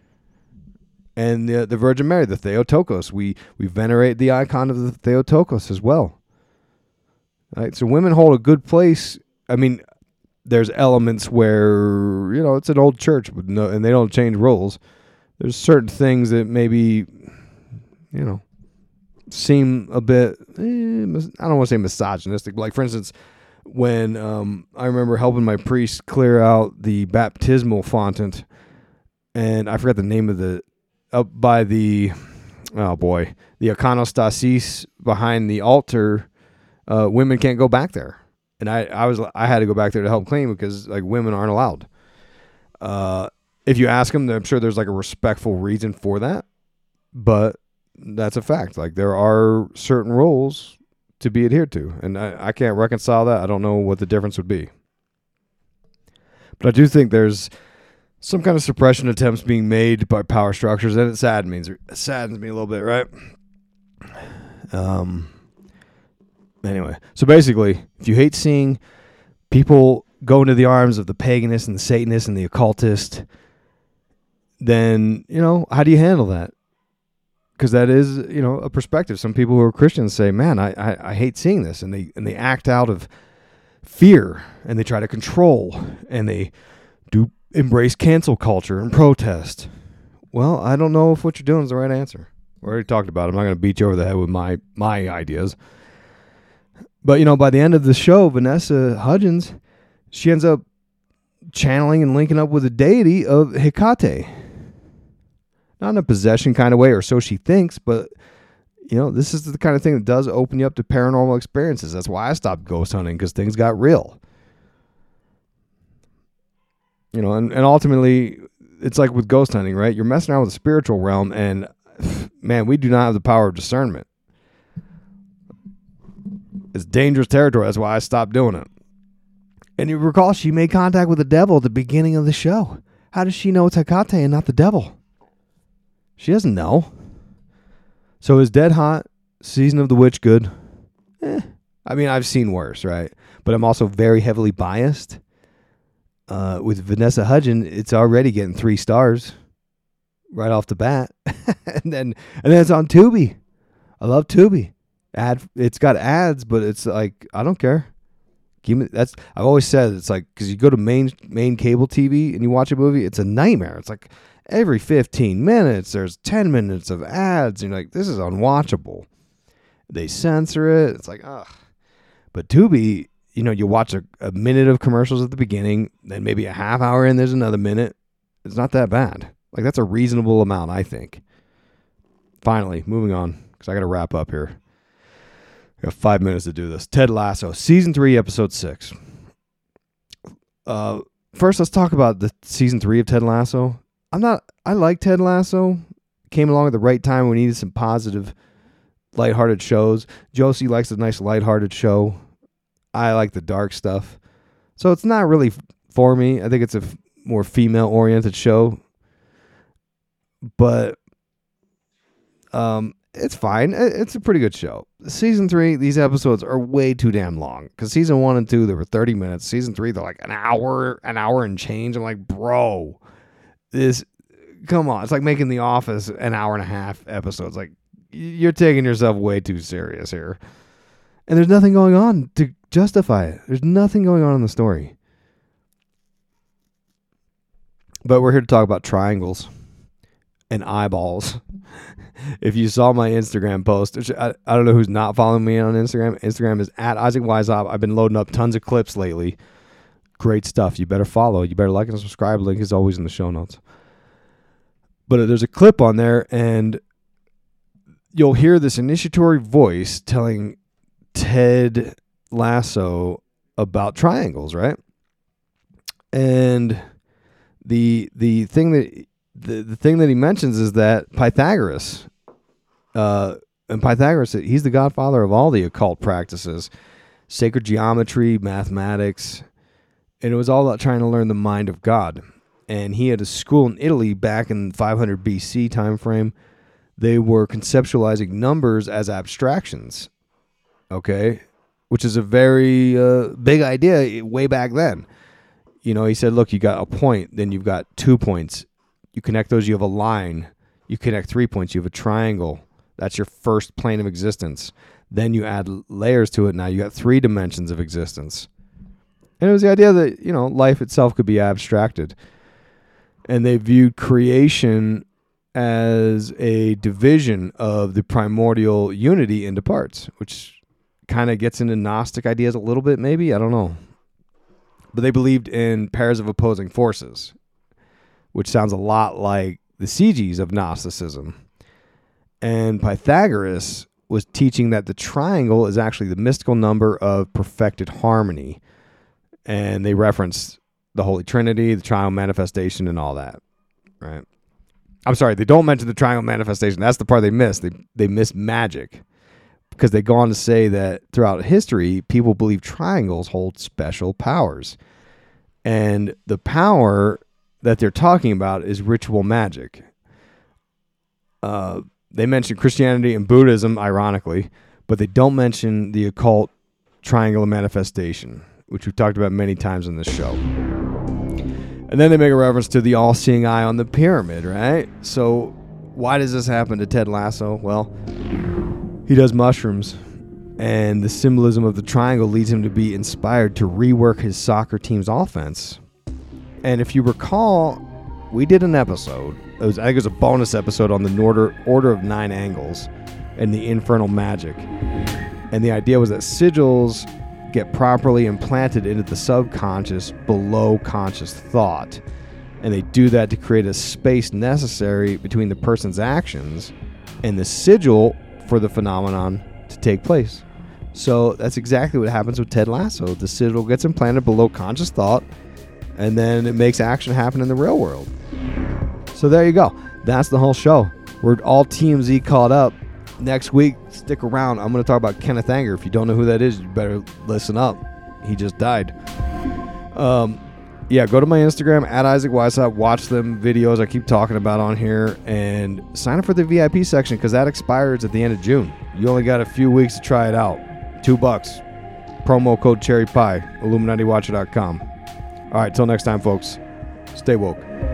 A: And the Virgin Mary, the Theotokos, we venerate the icon of the Theotokos as well. Right? So women hold a good place. I mean, there's elements where, you know, it's an old church and they don't change roles. There's certain things that maybe, you know, seem a bit, I don't want to say misogynistic, but like, for instance, when I remember helping my priest clear out the baptismal fontant, and I forgot the name of the, up by the, the iconostasis behind the altar, women can't go back there. And I had to go back there to help clean because like women aren't allowed. If you ask them, I'm sure there's like a respectful reason for that, but that's a fact. Like there are certain rules to be adhered to, and I can't reconcile that. I don't know what the difference would be. But I do think there's some kind of suppression attempts being made by power structures, and it saddens me a little bit, right? Anyway, so basically, if you hate seeing people go into the arms of the paganist and the satanist and the occultist, then, you know, how do you handle that? Because that is, you know, a perspective. Some people who are Christians say, man, I hate seeing this. And they act out of fear, and they try to control, and they do embrace cancel culture and protest. Well, I don't know if what you're doing is the right answer. We already talked about it. I'm not going to beat you over the head with my ideas. But, you know, by the end of the show, Vanessa Hudgens, she ends up channeling and linking up with the deity of Hecate. Not in a possession kind of way, or so she thinks, but, you know, this is the kind of thing that does open you up to paranormal experiences. That's why I stopped ghost hunting, because things got real. You know, and ultimately, it's like with ghost hunting, right? You're messing around with the spiritual realm, and, man, we do not have the power of discernment. It's dangerous territory. That's why I stopped doing it. And you recall, she made contact with the devil at the beginning of the show. How does she know it's Hecate and not the devil? She doesn't know. So is Dead Hot, Season of the Witch good? I mean, I've seen worse, right? But I'm also very heavily biased. With Vanessa Hudgens, it's already getting 3 stars right off the bat. and then it's on Tubi. I love Tubi. It's got ads, but it's like, I don't care. I've always said, it's like, because you go to main cable TV and you watch a movie, it's a nightmare. It's like every 15 minutes there's 10 minutes of ads, and you're like, this is unwatchable. They censor it. It's like, ugh. But Tubi, you know, you watch a minute of commercials at the beginning, then maybe a half hour in, there's another minute. It's not that bad. Like, that's a reasonable amount, I think. Finally, moving on, because I got to wrap up here. I got 5 minutes to do this. Ted Lasso, Season 3, Episode 6. First, let's talk about the Season 3 of Ted Lasso. I like Ted Lasso. came along at the right time. We needed some positive, lighthearted shows. Josie likes a nice lighthearted show. I like the dark stuff. So it's not really for me. I think it's a more female-oriented show. But it's fine. It's a pretty good show. Season 3, these episodes are way too damn long. Because season 1 and 2, they were 30 minutes. Season 3, they're like an hour and change. I'm like, bro, come on. It's like making The Office an hour and a half episodes. Like, you're taking yourself way too serious here. And there's nothing going on to justify it. There's nothing going on in the story. But we're here to talk about triangles and eyeballs. If you saw my Instagram post, which I don't know who's not following me on Instagram. Instagram is @IsaacWiseUp. I've been loading up tons of clips lately. Great stuff. You better follow. You better like and subscribe. Link is always in the show notes. But there's a clip on there, and you'll hear this initiatory voice telling Ted Lasso about triangles, right? And the thing that he mentions is that Pythagoras, and Pythagoras, he's the godfather of all the occult practices, sacred geometry, mathematics, and it was all about trying to learn the mind of God. And he had a school in Italy back in 500 BC time frame. They were conceptualizing numbers as abstractions, okay, which is a very big idea way back then. You know, he said, look, you got a point, then you've got 2 points. You connect those, you have a line. You connect 3 points, you have a triangle. That's your first plane of existence. Then you add layers to it. Now you got 3 dimensions of existence. And it was the idea that, you know, life itself could be abstracted. And they viewed creation as a division of the primordial unity into parts, which kind of gets into Gnostic ideas a little bit, maybe. I don't know. But they believed in pairs of opposing forces, which sounds a lot like the Siges of Gnosticism. And Pythagoras was teaching that the triangle is actually the mystical number of perfected harmony. And they reference the Holy Trinity, the triangle manifestation, and all that, right? I'm sorry, they don't mention the triangle manifestation. That's the part they miss. They miss magic, because they go on to say that throughout history, people believe triangles hold special powers. And the power that they're talking about is ritual magic. They mention Christianity and Buddhism, ironically, but they don't mention the occult triangular manifestation, which we've talked about many times in this show. And then they make a reference to the all-seeing eye on the pyramid, right? So why does this happen to Ted Lasso? Well, he does mushrooms, and the symbolism of the triangle leads him to be inspired to rework his soccer team's offense. And if you recall, we did an episode. I think it was a bonus episode on the Order of Nine Angles and the infernal magic. And the idea was that sigils get properly implanted into the subconscious below conscious thought. And they do that to create a space necessary between the person's actions and the sigil for the phenomenon to take place. So that's exactly what happens with Ted Lasso. The sigil gets implanted below conscious thought, and then it makes action happen in the real world. So there you go. That's the whole show. We're all TMZ caught up. Next week, stick around. I'm going to talk about Kenneth Anger. If you don't know who that is, you better listen up. He just died. Yeah, go to my Instagram, @IsaacWiseUp. Watch them videos I keep talking about on here. And sign up for the VIP section, because that expires at the end of June. You only got a few weeks to try it out. $2. Promo code CherryPie. IlluminatiWatcher.com. All right, till next time, folks. Stay woke.